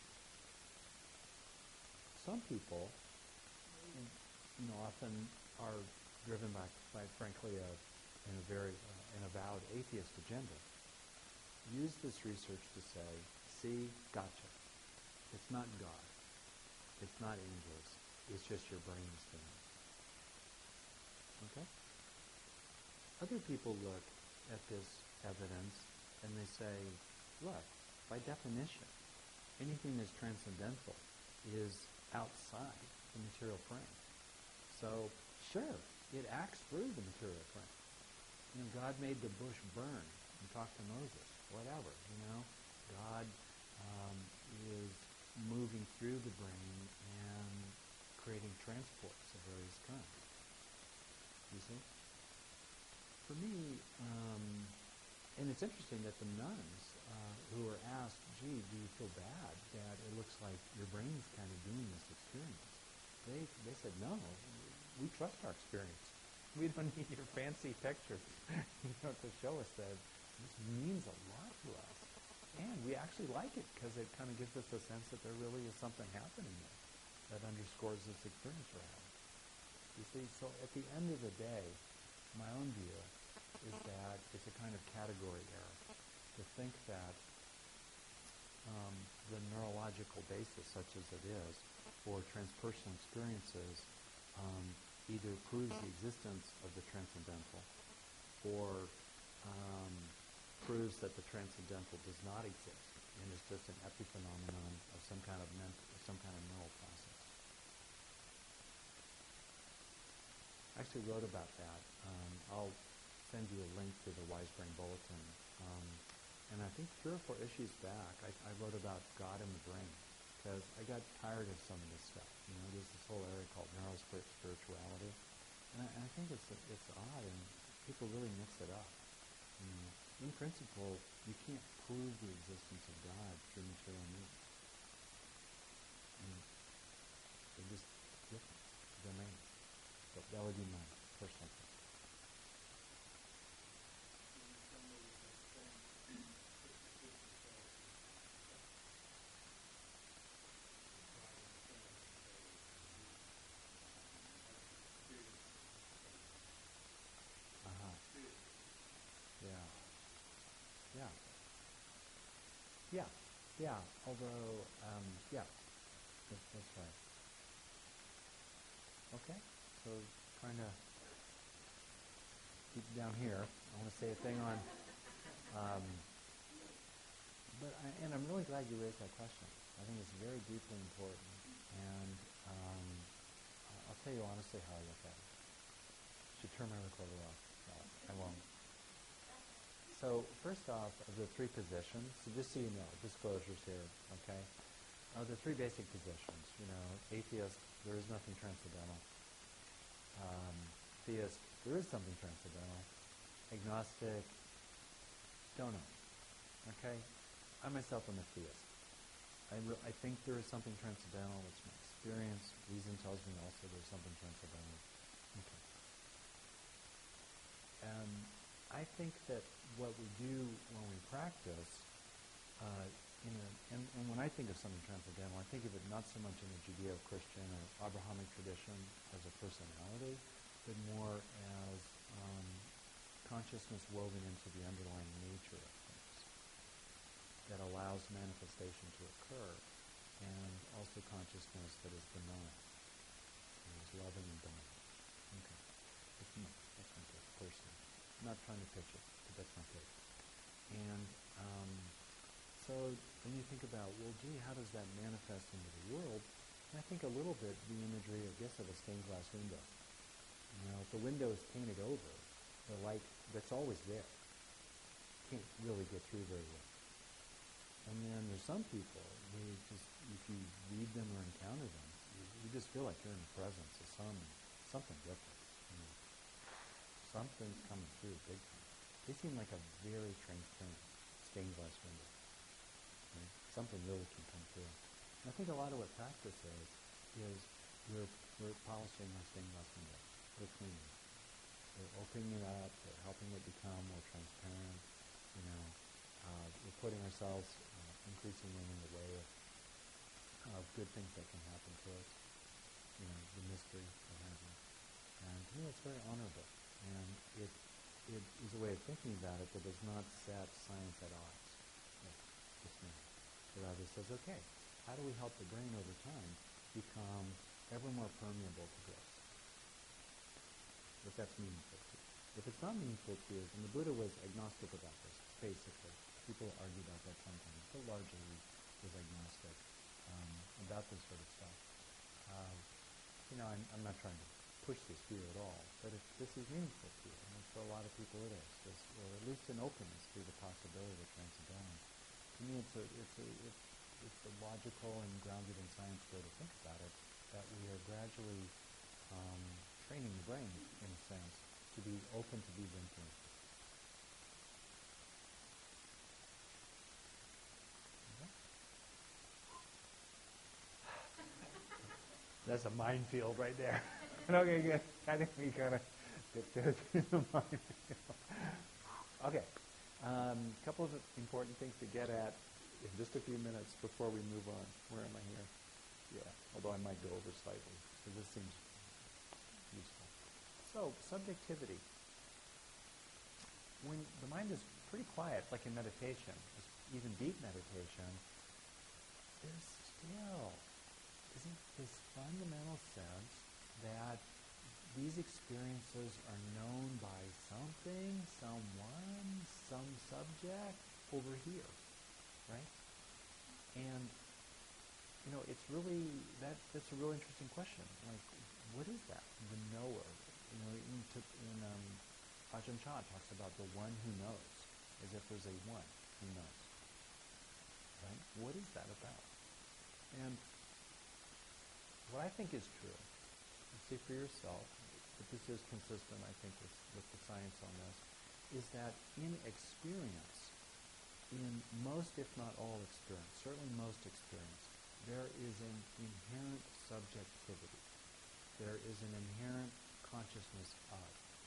Some people, you know, often are driven by, by frankly, a, in a very uh, an avowed atheist agenda, use this research to say, see, gotcha. It's not God. It's not angels. It's just your brain's doing it. Okay? Other people look at this evidence and they say, look, by definition, anything that's transcendental is outside the material frame. So, sure, it acts through the material frame. You know, God made the bush burn and talked to Moses, whatever, you know. God um, is moving through the brain and creating transports of various kinds. You see? For me, um, and it's interesting that the nuns uh, who were asked, gee, do you feel bad that it looks like your brain's kind of doing this experience? They, they said, no, we trust our experience. We don't need your fancy pictures, you know, to show us that this means a lot to us. And we actually like it because it kind of gives us a sense that there really is something happening there that underscores this experience we're having. You see, so at the end of the day, my own view is that it's a kind of category error to think that um, the neurological basis, such as it is, for transpersonal experiences um, either proves the existence of the transcendental or um, proves that the transcendental does not exist and is just an epiphenomenon of some kind of mental, some kind of neural process. I actually wrote about that. Um, I'll send you a link to the Wise Brain Bulletin. Um, and I think three or four issues back, I, I wrote about God in the brain. because I got tired of some of this stuff. You know, there's this whole area called narrow spirit spirituality, and I, and I think it's it's odd, and people really mix it up. You know, in principle, you can't prove the existence of God through material means. I mean, they're just different domains. But that would be my personal thing. Uh-huh. Yeah. Yeah. Yeah. Yeah. Although, um, yeah, that, that's right. Okay. So trying to keep down here. I want to say a thing on, um, but I, and I'm really glad you raised that question. I think it's very deeply important, and um, I'll tell you honestly how I look at it. I should turn my recorder off. No, I won't. So first off, of the three positions, so just so you know, disclosures here, okay? Uh, the three basic positions, you know, atheist, there is nothing transcendental. Um, theist, there is something transcendental. Agnostic, don't know. Okay? I myself am a theist. I, re- I think there is something transcendental. It's my experience. Reason tells me also there's something transcendental. Okay. Um, I think that what we do when we practice, uh, in a, and, and when I think of something transcendental, I think of it not so much in the Judeo-Christian or Abrahamic tradition as a personality, but more as um, consciousness woven into the underlying nature of things that allows manifestation to occur, and also consciousness that is benign, that is loving and benign. Okay. That's my, that's my take, personally. I'm not trying to pitch it, but that's my take. And um, so when you think about, well, gee, how does that manifest into the world? And I think a little bit the imagery, I guess, of a stained glass window. You know, if the window is painted over, the light that's always there can't really get through very well. And then there's some people who just, if you read them or encounter them, you, you just feel like you're in the presence of some something different. You know. Something's coming through big time. They seem like a very transparent stained glass window. Right? Something really can come through. And I think a lot of what practice is, is we're, we're polishing our stained glass window. We're cleaning it. We're opening it up. We're helping it become more transparent. You know, uh, we're putting ourselves uh, increasingly in the way of, of good things that can happen to us. You know, the mystery of heaven. And to me, it's very honorable. And it it is a way of thinking about it that does not set science at odds with this man. It rather says, okay, how do we help the brain over time become ever more permeable to this? If that's meaningful to you. If it's not meaningful to you, and the Buddha was agnostic about this, basically. People argue about that sometimes, but largely he was agnostic um, about this sort of stuff. Um, you know, I'm, I'm not trying to push this view at all, but if this is meaningful to you, and for a lot of people it is, this, or at least an openness to the possibility of transcendental. To me, it's a, it's a, it's, it's a logical and grounded in science way to think about it, that we are gradually um, training the brain, in a sense, to be open to these influences. Okay. That's a minefield right there. Okay, good. I think we kind of get through the minefield. Okay. A um, couple of important things to get at in just a few minutes before we move on. Where am I here? Yeah, although I might go over slightly, because this seems useful. So, subjectivity. When the mind is pretty quiet, like in meditation, even deep meditation, there's still isn't this fundamental sense that these experiences are known by something, someone, some subject over here, right? And, you know, it's really, that that's a real interesting question. Like, what is that? The knower. You know, in, in um, Ajahn Chah talks about the one who knows, as if there's a one who knows. Right? What is that about? And what I think is true, you see for yourself, but this is consistent, I think, with, with the science on this, is that in experience, in most, if not all experience, certainly most experience, there is an inherent subjectivity. There is an inherent consciousness of.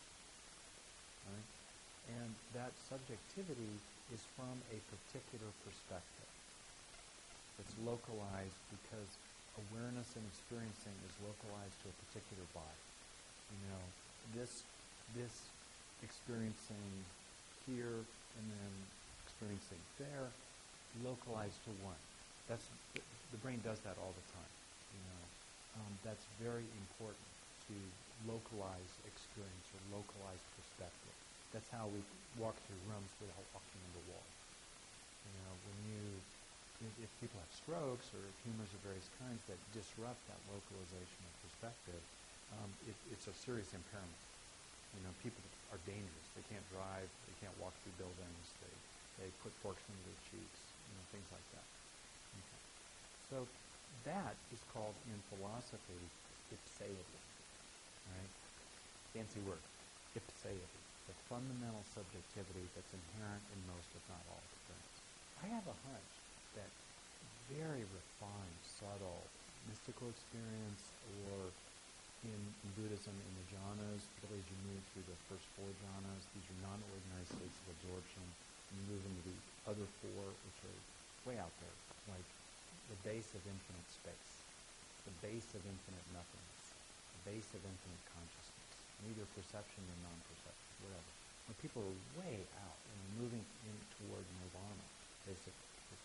Right? And that subjectivity is from a particular perspective. It's localized because awareness and experiencing is localized to a particular body. You know, this this experiencing here and then experiencing there, localized to one. That's the, the brain does that all the time. You know, um, that's very important to localize experience or localize perspective. That's how we walk through rooms without walking into walls. You know, when you if, if people have strokes or tumors of various kinds that disrupt that localization of perspective, um, it, it's a serious impairment. You know, people are dangerous. They can't drive. They can't walk through buildings. They they put forks into their cheeks. You know, things like that. Okay. So that is called in philosophy ipseity. Right? Fancy word. Ipseity. The fundamental subjectivity that's inherent in most, if not all, experience. I have a hunch that very refined, subtle, mystical experience, or in, in Buddhism, in the jhanas, particularly as you move through the first four jhanas, these are non-ordinary states of absorption. And you move into the other four, which are way out there, like the base of infinite space, the base of infinite nothingness, the base of infinite consciousness, neither perception nor non-perception, whatever. When people are way out and are moving in toward nirvana, basically,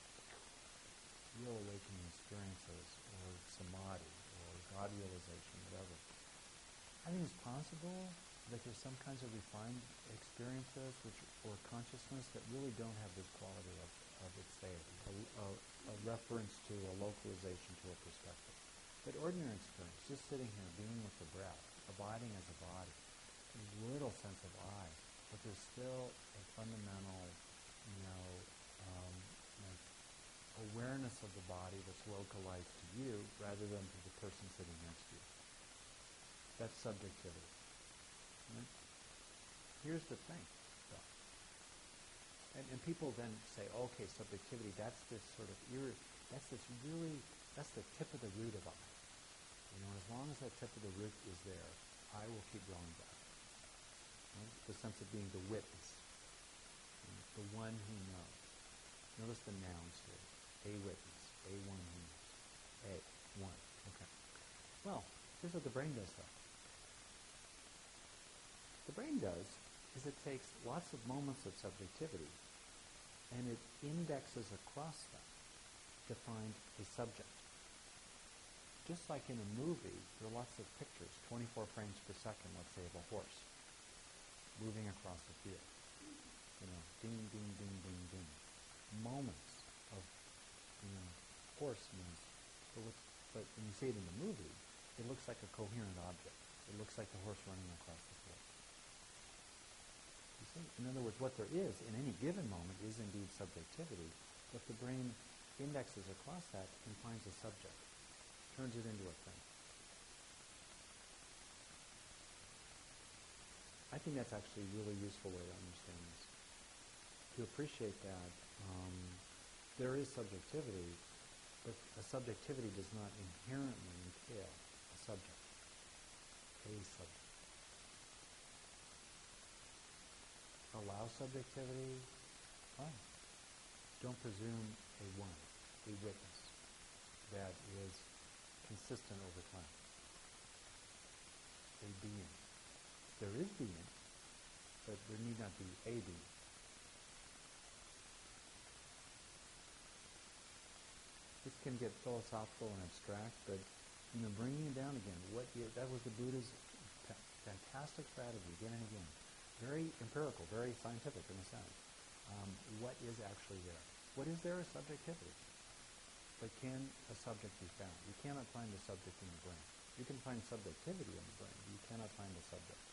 real awakening experiences, or samadhi, or God realization, whatever. I think it's possible that there's some kinds of refined experiences which, or consciousness that really don't have this quality of, of ipseity, a, a, a reference to a localization to a perspective. But ordinary experience, just sitting here, being with the breath, abiding as a body, a little sense of I, but there's still a fundamental, you know, um, like awareness of the body that's localized to you rather than to the person sitting next to you. That's subjectivity. Right? Here's the thing, though. And, and people then say, okay, subjectivity, that's this sort of, ir- that's this really, that's the tip of the root of I. You know, as long as that tip of the root is there, I will keep growing back. Right? The sense of being the witness, you know, the one who knows. Notice the nouns here. A witness, a one who knows. A, one. Okay. Well, here's what the brain does, though. The brain does is it takes lots of moments of subjectivity and it indexes across them to find a subject. Just like in a movie, there are lots of pictures, twenty-four frames per second, let's say, of a horse moving across the field. You know, ding, ding, ding, ding, ding. Moments of, you know, horse moves. But, with, but when you see it in the movie, it looks like a coherent object. It looks like the horse running across the field. You see? In other words, what there is in any given moment is indeed subjectivity, but the brain indexes across that and finds a subject, turns it into a thing. I think that's actually a really useful way to understand this. To appreciate that um, there is subjectivity, but a subjectivity does not inherently entail a subject, a subject. Allow subjectivity, fine. Don't presume a one, a witness, that is consistent over time. A being. There is being, but there need not be a being. This can get philosophical and abstract, but you know, bringing it down again, what is, that was the Buddha's fa- fantastic strategy, again and again. Very empirical, very scientific in a sense. Um, what is actually there? What is there is subjectivity. But can a subject be found? You cannot find a subject in the brain. You can find subjectivity in the brain, but you cannot find a subject.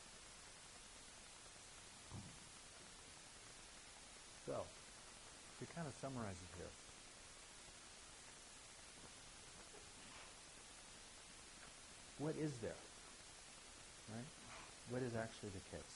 So, to kind of summarize it here, what is there? Right? What is actually the case?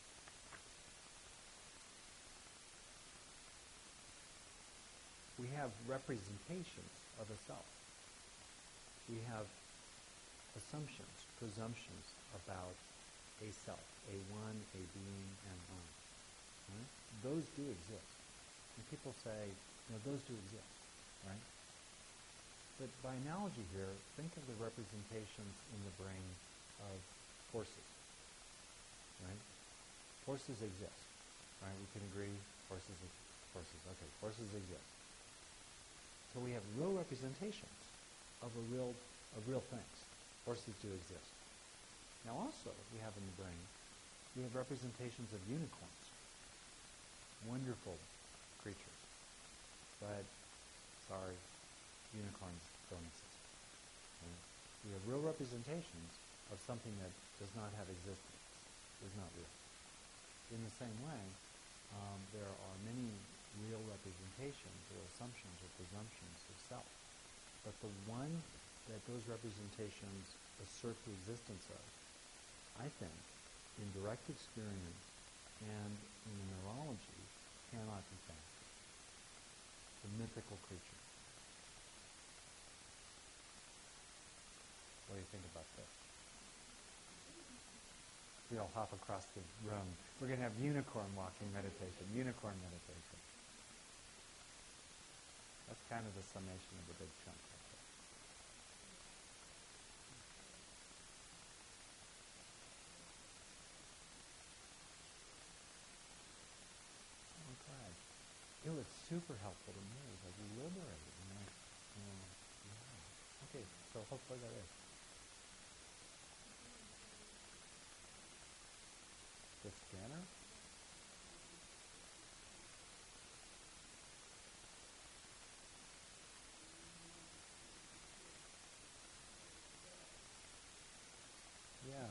We have representations of a self. We have assumptions, presumptions about a self, a one, a being, and one. Right? Those do exist. And people say, you know, those do exist, right? But by analogy here, think of the representations in the brain of forces, right? Forces exist, right? We can agree forces, forces, okay, forces exist. So we have real representations of a real, of real things. Forces do exist. Now also, we have in the brain, we have representations of unicorns, wonderful creatures. But, sorry, unicorns don't exist. Right? We have real representations of something that does not have existence, is not real. In the same way, um, there are many real representations or assumptions or presumptions of self. But the one that those representations assert the existence of, I think, in direct experience and in neurology, cannot be found. The mythical creature. What do you think about this? We all hop across the room. We're going to have unicorn walking meditation, unicorn meditation. That's kind of the summation of the big chunk right there. Oh, glad. It was super helpful to me. It was like liberating. And I, you know, yeah. Okay, so hopefully that is. The scanner? Yeah.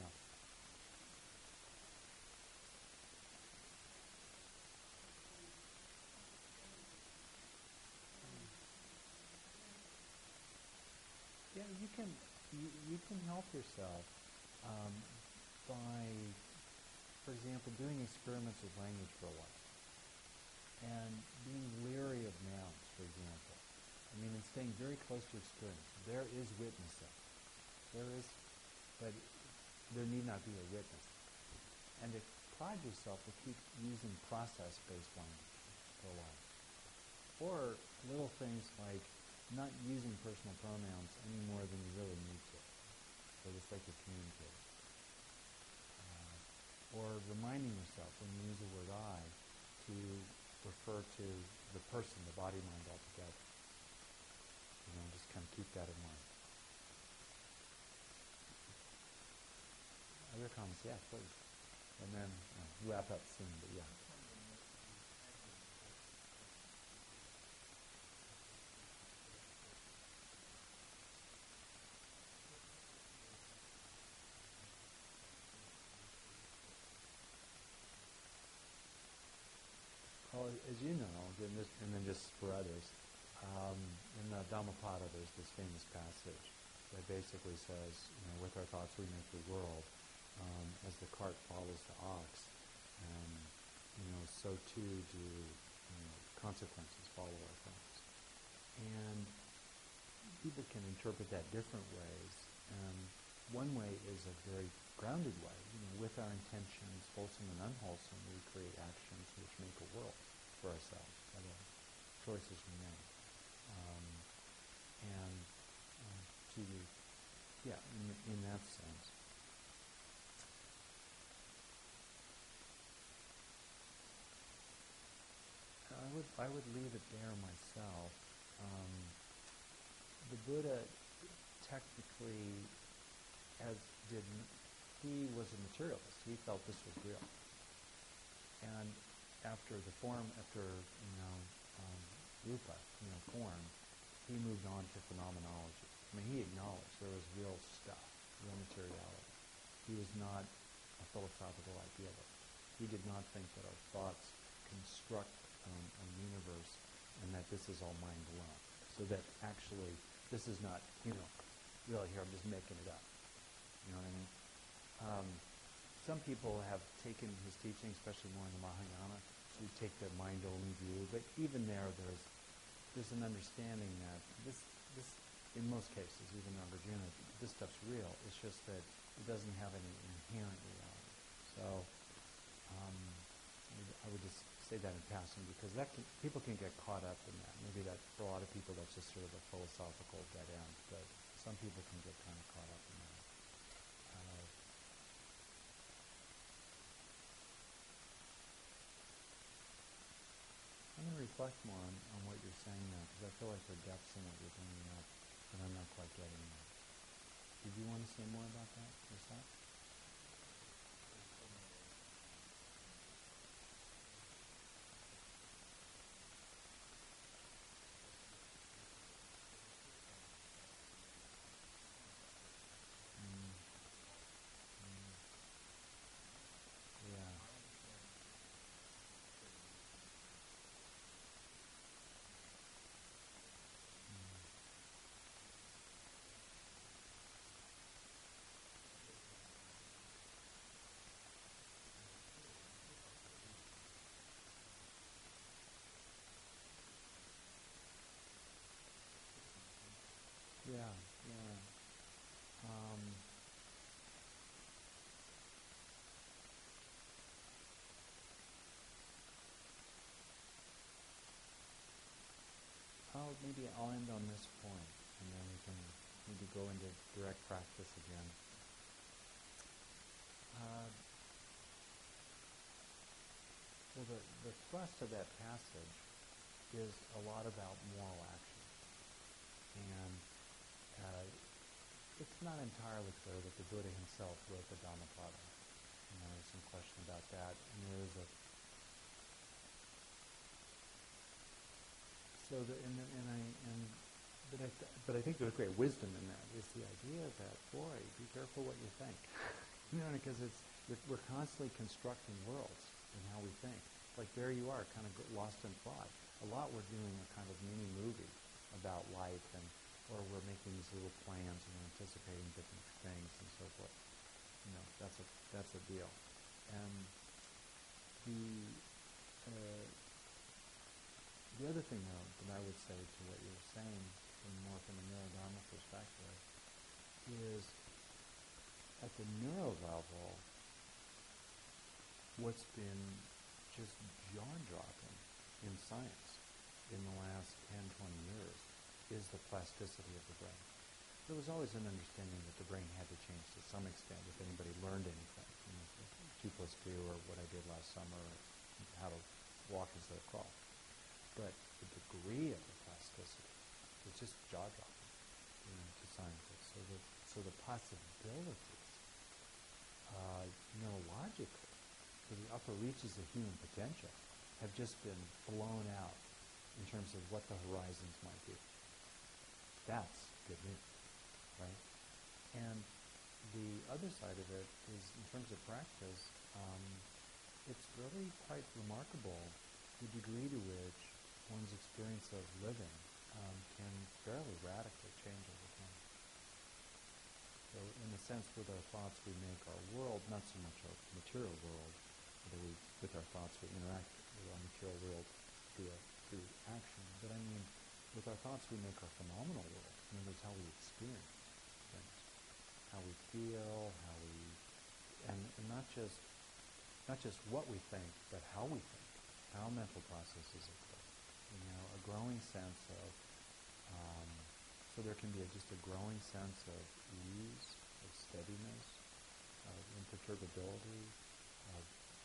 Yeah, you can you, you can help yourself um, by, for example, doing experiments with language for a while and being leery of nouns, for example. I mean, and staying very close to experience. There is witnessing. There is, but there need not be a witness. And to pride yourself to keep using process-based language for a while. Or little things like not using personal pronouns any more than you really need to, for the sake of communicating. Uh, or reminding yourself when you use the word I to refer to the person, the body, mind altogether. You know, just kind of keep that in mind. Other comments? Yeah, please. And then uh, wrap up soon, but yeah. Well, as you know, and, this, and then just for others, um, in the Dhammapada there's this famous passage that basically says, you know, with our thoughts we make the world, um, as the cart follows the ox, and you know, so too do you know, consequences follow our thoughts. And people can interpret that different ways. And one way is a very grounded way. You know, with our intentions, wholesome and unwholesome, we create actions which make a world for ourselves by the choices we make. Um, and uh, to, yeah, in, in that sense. I would I would leave it there myself. Um, the Buddha technically, as did he was a materialist. He felt this was real. And after the form, after you know um, rupa, you know form, he moved on to phenomenology. I mean, he acknowledged there was real stuff, real materiality. He was not a philosophical idealist. He did not think that our thoughts construct um, a universe and that this is all mind alone. So that actually, this is not, you know, really here, I'm just making it up. You know what I mean? Um, some people have taken his teaching, especially more in the Mahayana, to take the mind-only view. But even there, there's there's an understanding that this this in most cases, even Nagarjuna, this stuff's real. It's just that it doesn't have any inherent reality. So um, I would just say that in passing because that can, people can get caught up in that. Maybe that for a lot of people that's just sort of a philosophical dead end, but some people can get kind of caught up in that. Uh, I'm going to reflect more on, on what you're saying now because I feel like there are depths in what you're bringing up that I'm not quite getting at. Did you want to say more about that yourself? Mm, mm, yeah. Mm, yeah, yeah. Um, I'll maybe I'll end on this point, and then we can maybe go into direct practice again. Uh, well, the, the thrust of that passage is a lot about moral action, and uh, it's not entirely clear that the Buddha himself wrote the Dhammapada. You know, there's some question about that, and there is a so the, and, and I and but I th- but I think there's great wisdom in that. Is the idea that boy, be careful what you think, you know, because it's we're, we're constantly constructing worlds in how we think. Like there you are, kind of lost in thought. A lot we're doing a kind of mini movie about life, and or we're making these little plans and we're anticipating different things and so forth. You know, that's a that's a deal. And the uh, the other thing, though, that I would say to what you're saying, from more from a neurodharma perspective, is at the neuro level, what's been just jaw-dropping in science in the last ten, twenty years is the plasticity of the brain. There was always an understanding that the brain had to change to some extent if anybody learned anything. You know, two plus two, or what I did last summer, or how to walk instead of crawl. But the degree of the plasticity is just jaw-dropping, you know, to scientists. So the so the possibilities, uh, neurologically, for the upper reaches of human potential, have just been blown out in terms of what the horizons might be. That's good news, right? And the other side of it is, in terms of practice, um, it's really quite remarkable the degree to which one's experience of living um, can fairly radically change over time. So in a sense, with our thoughts we make our world, not so much our material world, although we, with our thoughts we interact with our material world through, a, through action, but I mean, with our thoughts we make our phenomenal world. In other words, how we experience things, how we feel, how we, and, and not just not just what we think, but how we think, how mental processes occur. You know, a growing sense of, um, so there can be a, just a growing sense of ease, of steadiness, of imperturbability, of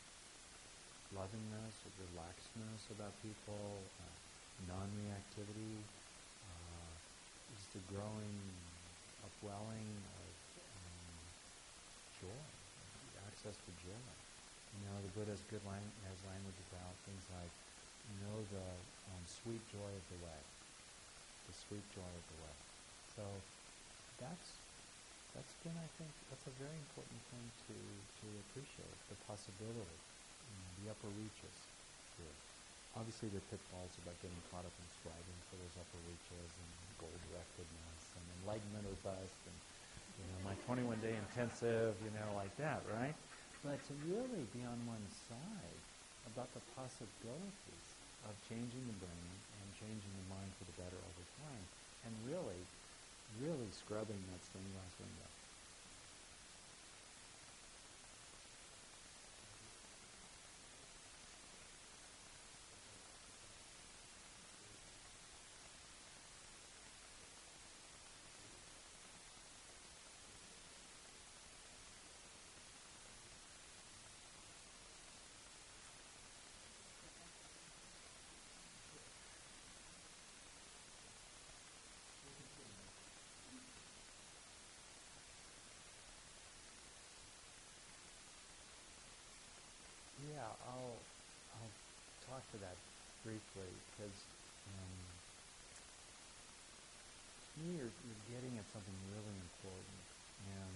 lovingness, of relaxedness about people, uh, non-reactivity, uh, just a growing upwelling of um, joy, access to joy. You know, the Buddha has good lang- has language about things like, you know, the um, sweet joy of the way, the sweet joy of the way. So that's that's been, I think, that's a very important thing to to appreciate, the possibility, you know, the upper reaches here. Obviously, there are pitfalls about getting caught up in striving for those upper reaches and goal-directedness and enlightenment or bust and, you know, my twenty-one day intensive, you know, like that, right? But to really be on one side about the possibilities of changing the brain and changing the mind for the better over time, and really, really scrubbing that stained glass window. Yeah, I'll I'll talk to that briefly because um, to me you're, you're getting at something really important, and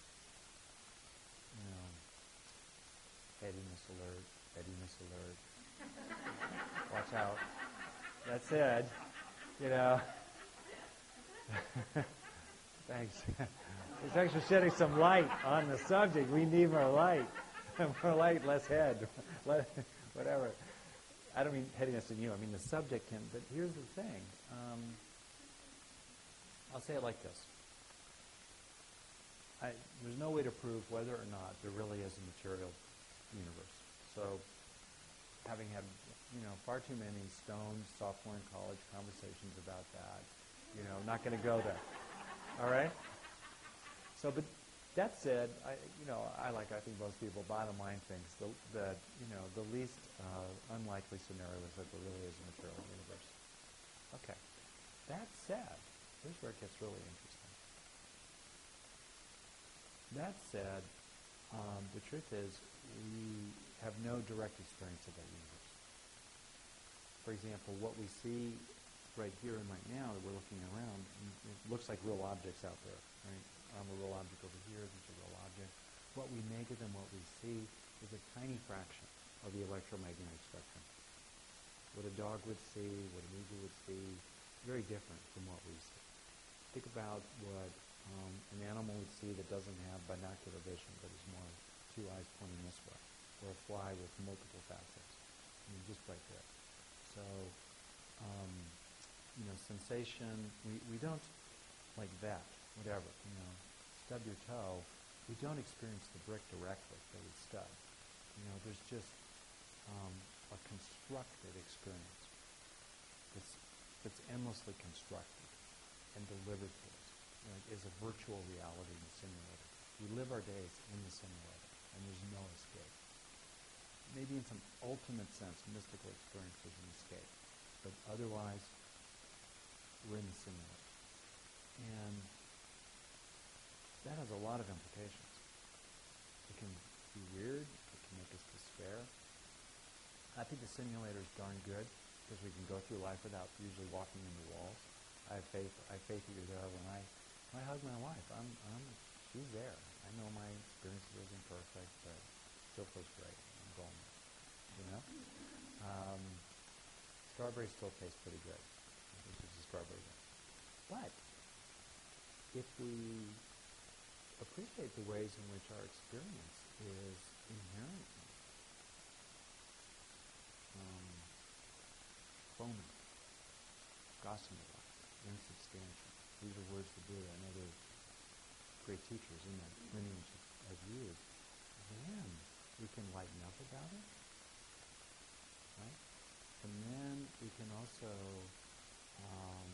you know, headiness alert, headiness alert. Watch out. That said, you know, thanks. It's actually shedding some light on the subject. We need more light. More light, less head. Whatever. I don't mean headiness in you. I mean the subject can. But here's the thing. Um, I'll say it like this. I, there's no way to prove whether or not there really is a material universe. So, having had, you know, far too many stoned sophomore in college conversations about that, you know, not going to go there. All right? So, but that said, I, you know, I like, I think most people, bottom line thinks the, that, you know, the least uh, unlikely scenario is that there really is a material universe. Okay. That said, here's where it gets really interesting. That said, um, the truth is we have no direct experience of that universe. For example, what we see right here and right now that we're looking around, it looks like real objects out there, right? I'm a real object over here, these are real objects. What we make of them, what we see, is a tiny fraction of the electromagnetic spectrum. What a dog would see, what an eagle would see, very different from what we see. Think about what um, an animal would see that doesn't have binocular vision, but is more two eyes pointing this way, or a fly with multiple facets. I mean, just right there. So, um, you know, sensation, we, we don't, like that, whatever, you know, stub your toe, we don't experience the brick directly that we stub. You know, there's just um, a constructed experience that's, that's endlessly constructed and delivered to us. You know, it is a virtual reality in the simulator. We live our days in the simulator, and there's no escape. Maybe in some ultimate sense, mystical experience, there's an escape. But otherwise, we're in the simulator. And that has a lot of implications. It can be weird. It can make us despair. I think the simulator is darn good because we can go through life without usually walking into walls. I have faith. I have faith that you're there. When I, when I hug my wife, I'm, I'm, she's there. I know my experience isn't perfect, but it still feels great. I'm going there. You know, um, strawberries still taste pretty good. This is a strawberry there. But if we appreciate the ways in which our experience is inherently um, phony, gossamer, insubstantial. These are words that Buddha and other great teachers in that lineage have used. Then we can lighten up about it, right? And then we can also um,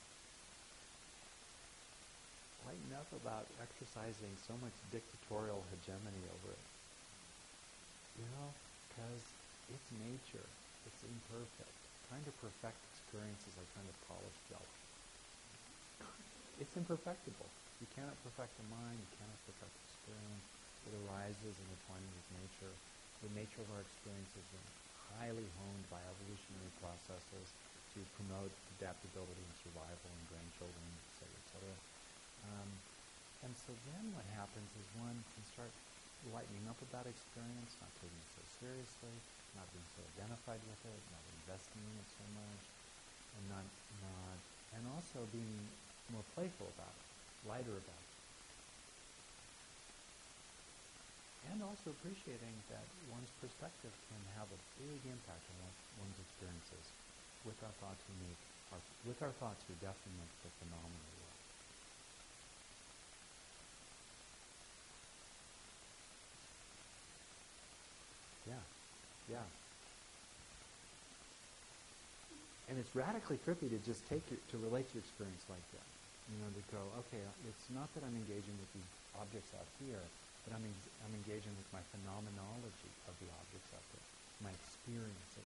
lighten up about exercising so much dictatorial hegemony over it. You know, because it's nature. It's imperfect. Trying to perfect experience is like trying to polish jello. It's imperfectible. You cannot perfect the mind. You cannot perfect experience. It arises in entwining with nature. The nature of our experience has been highly honed by evolutionary processes to promote adaptability and survival in grandchildren, et cetera, et cetera. Um, and so then what happens is one can start lightening up about experience, not taking it so seriously, not being so identified with it, not investing in it so much, and not, not, and also being more playful about it, lighter about it. and also appreciating that one's perspective can have a big impact on what one's experiences. With our thoughts, we make our, with our thoughts, we definitely make the phenomenal world. Yeah, yeah. And it's radically trippy to just take your, to relate to your experience like that. You know, to go, okay, it's not that I'm engaging with these objects out here, but I'm, ex- I'm engaging with my phenomenology of the objects out there, my experience of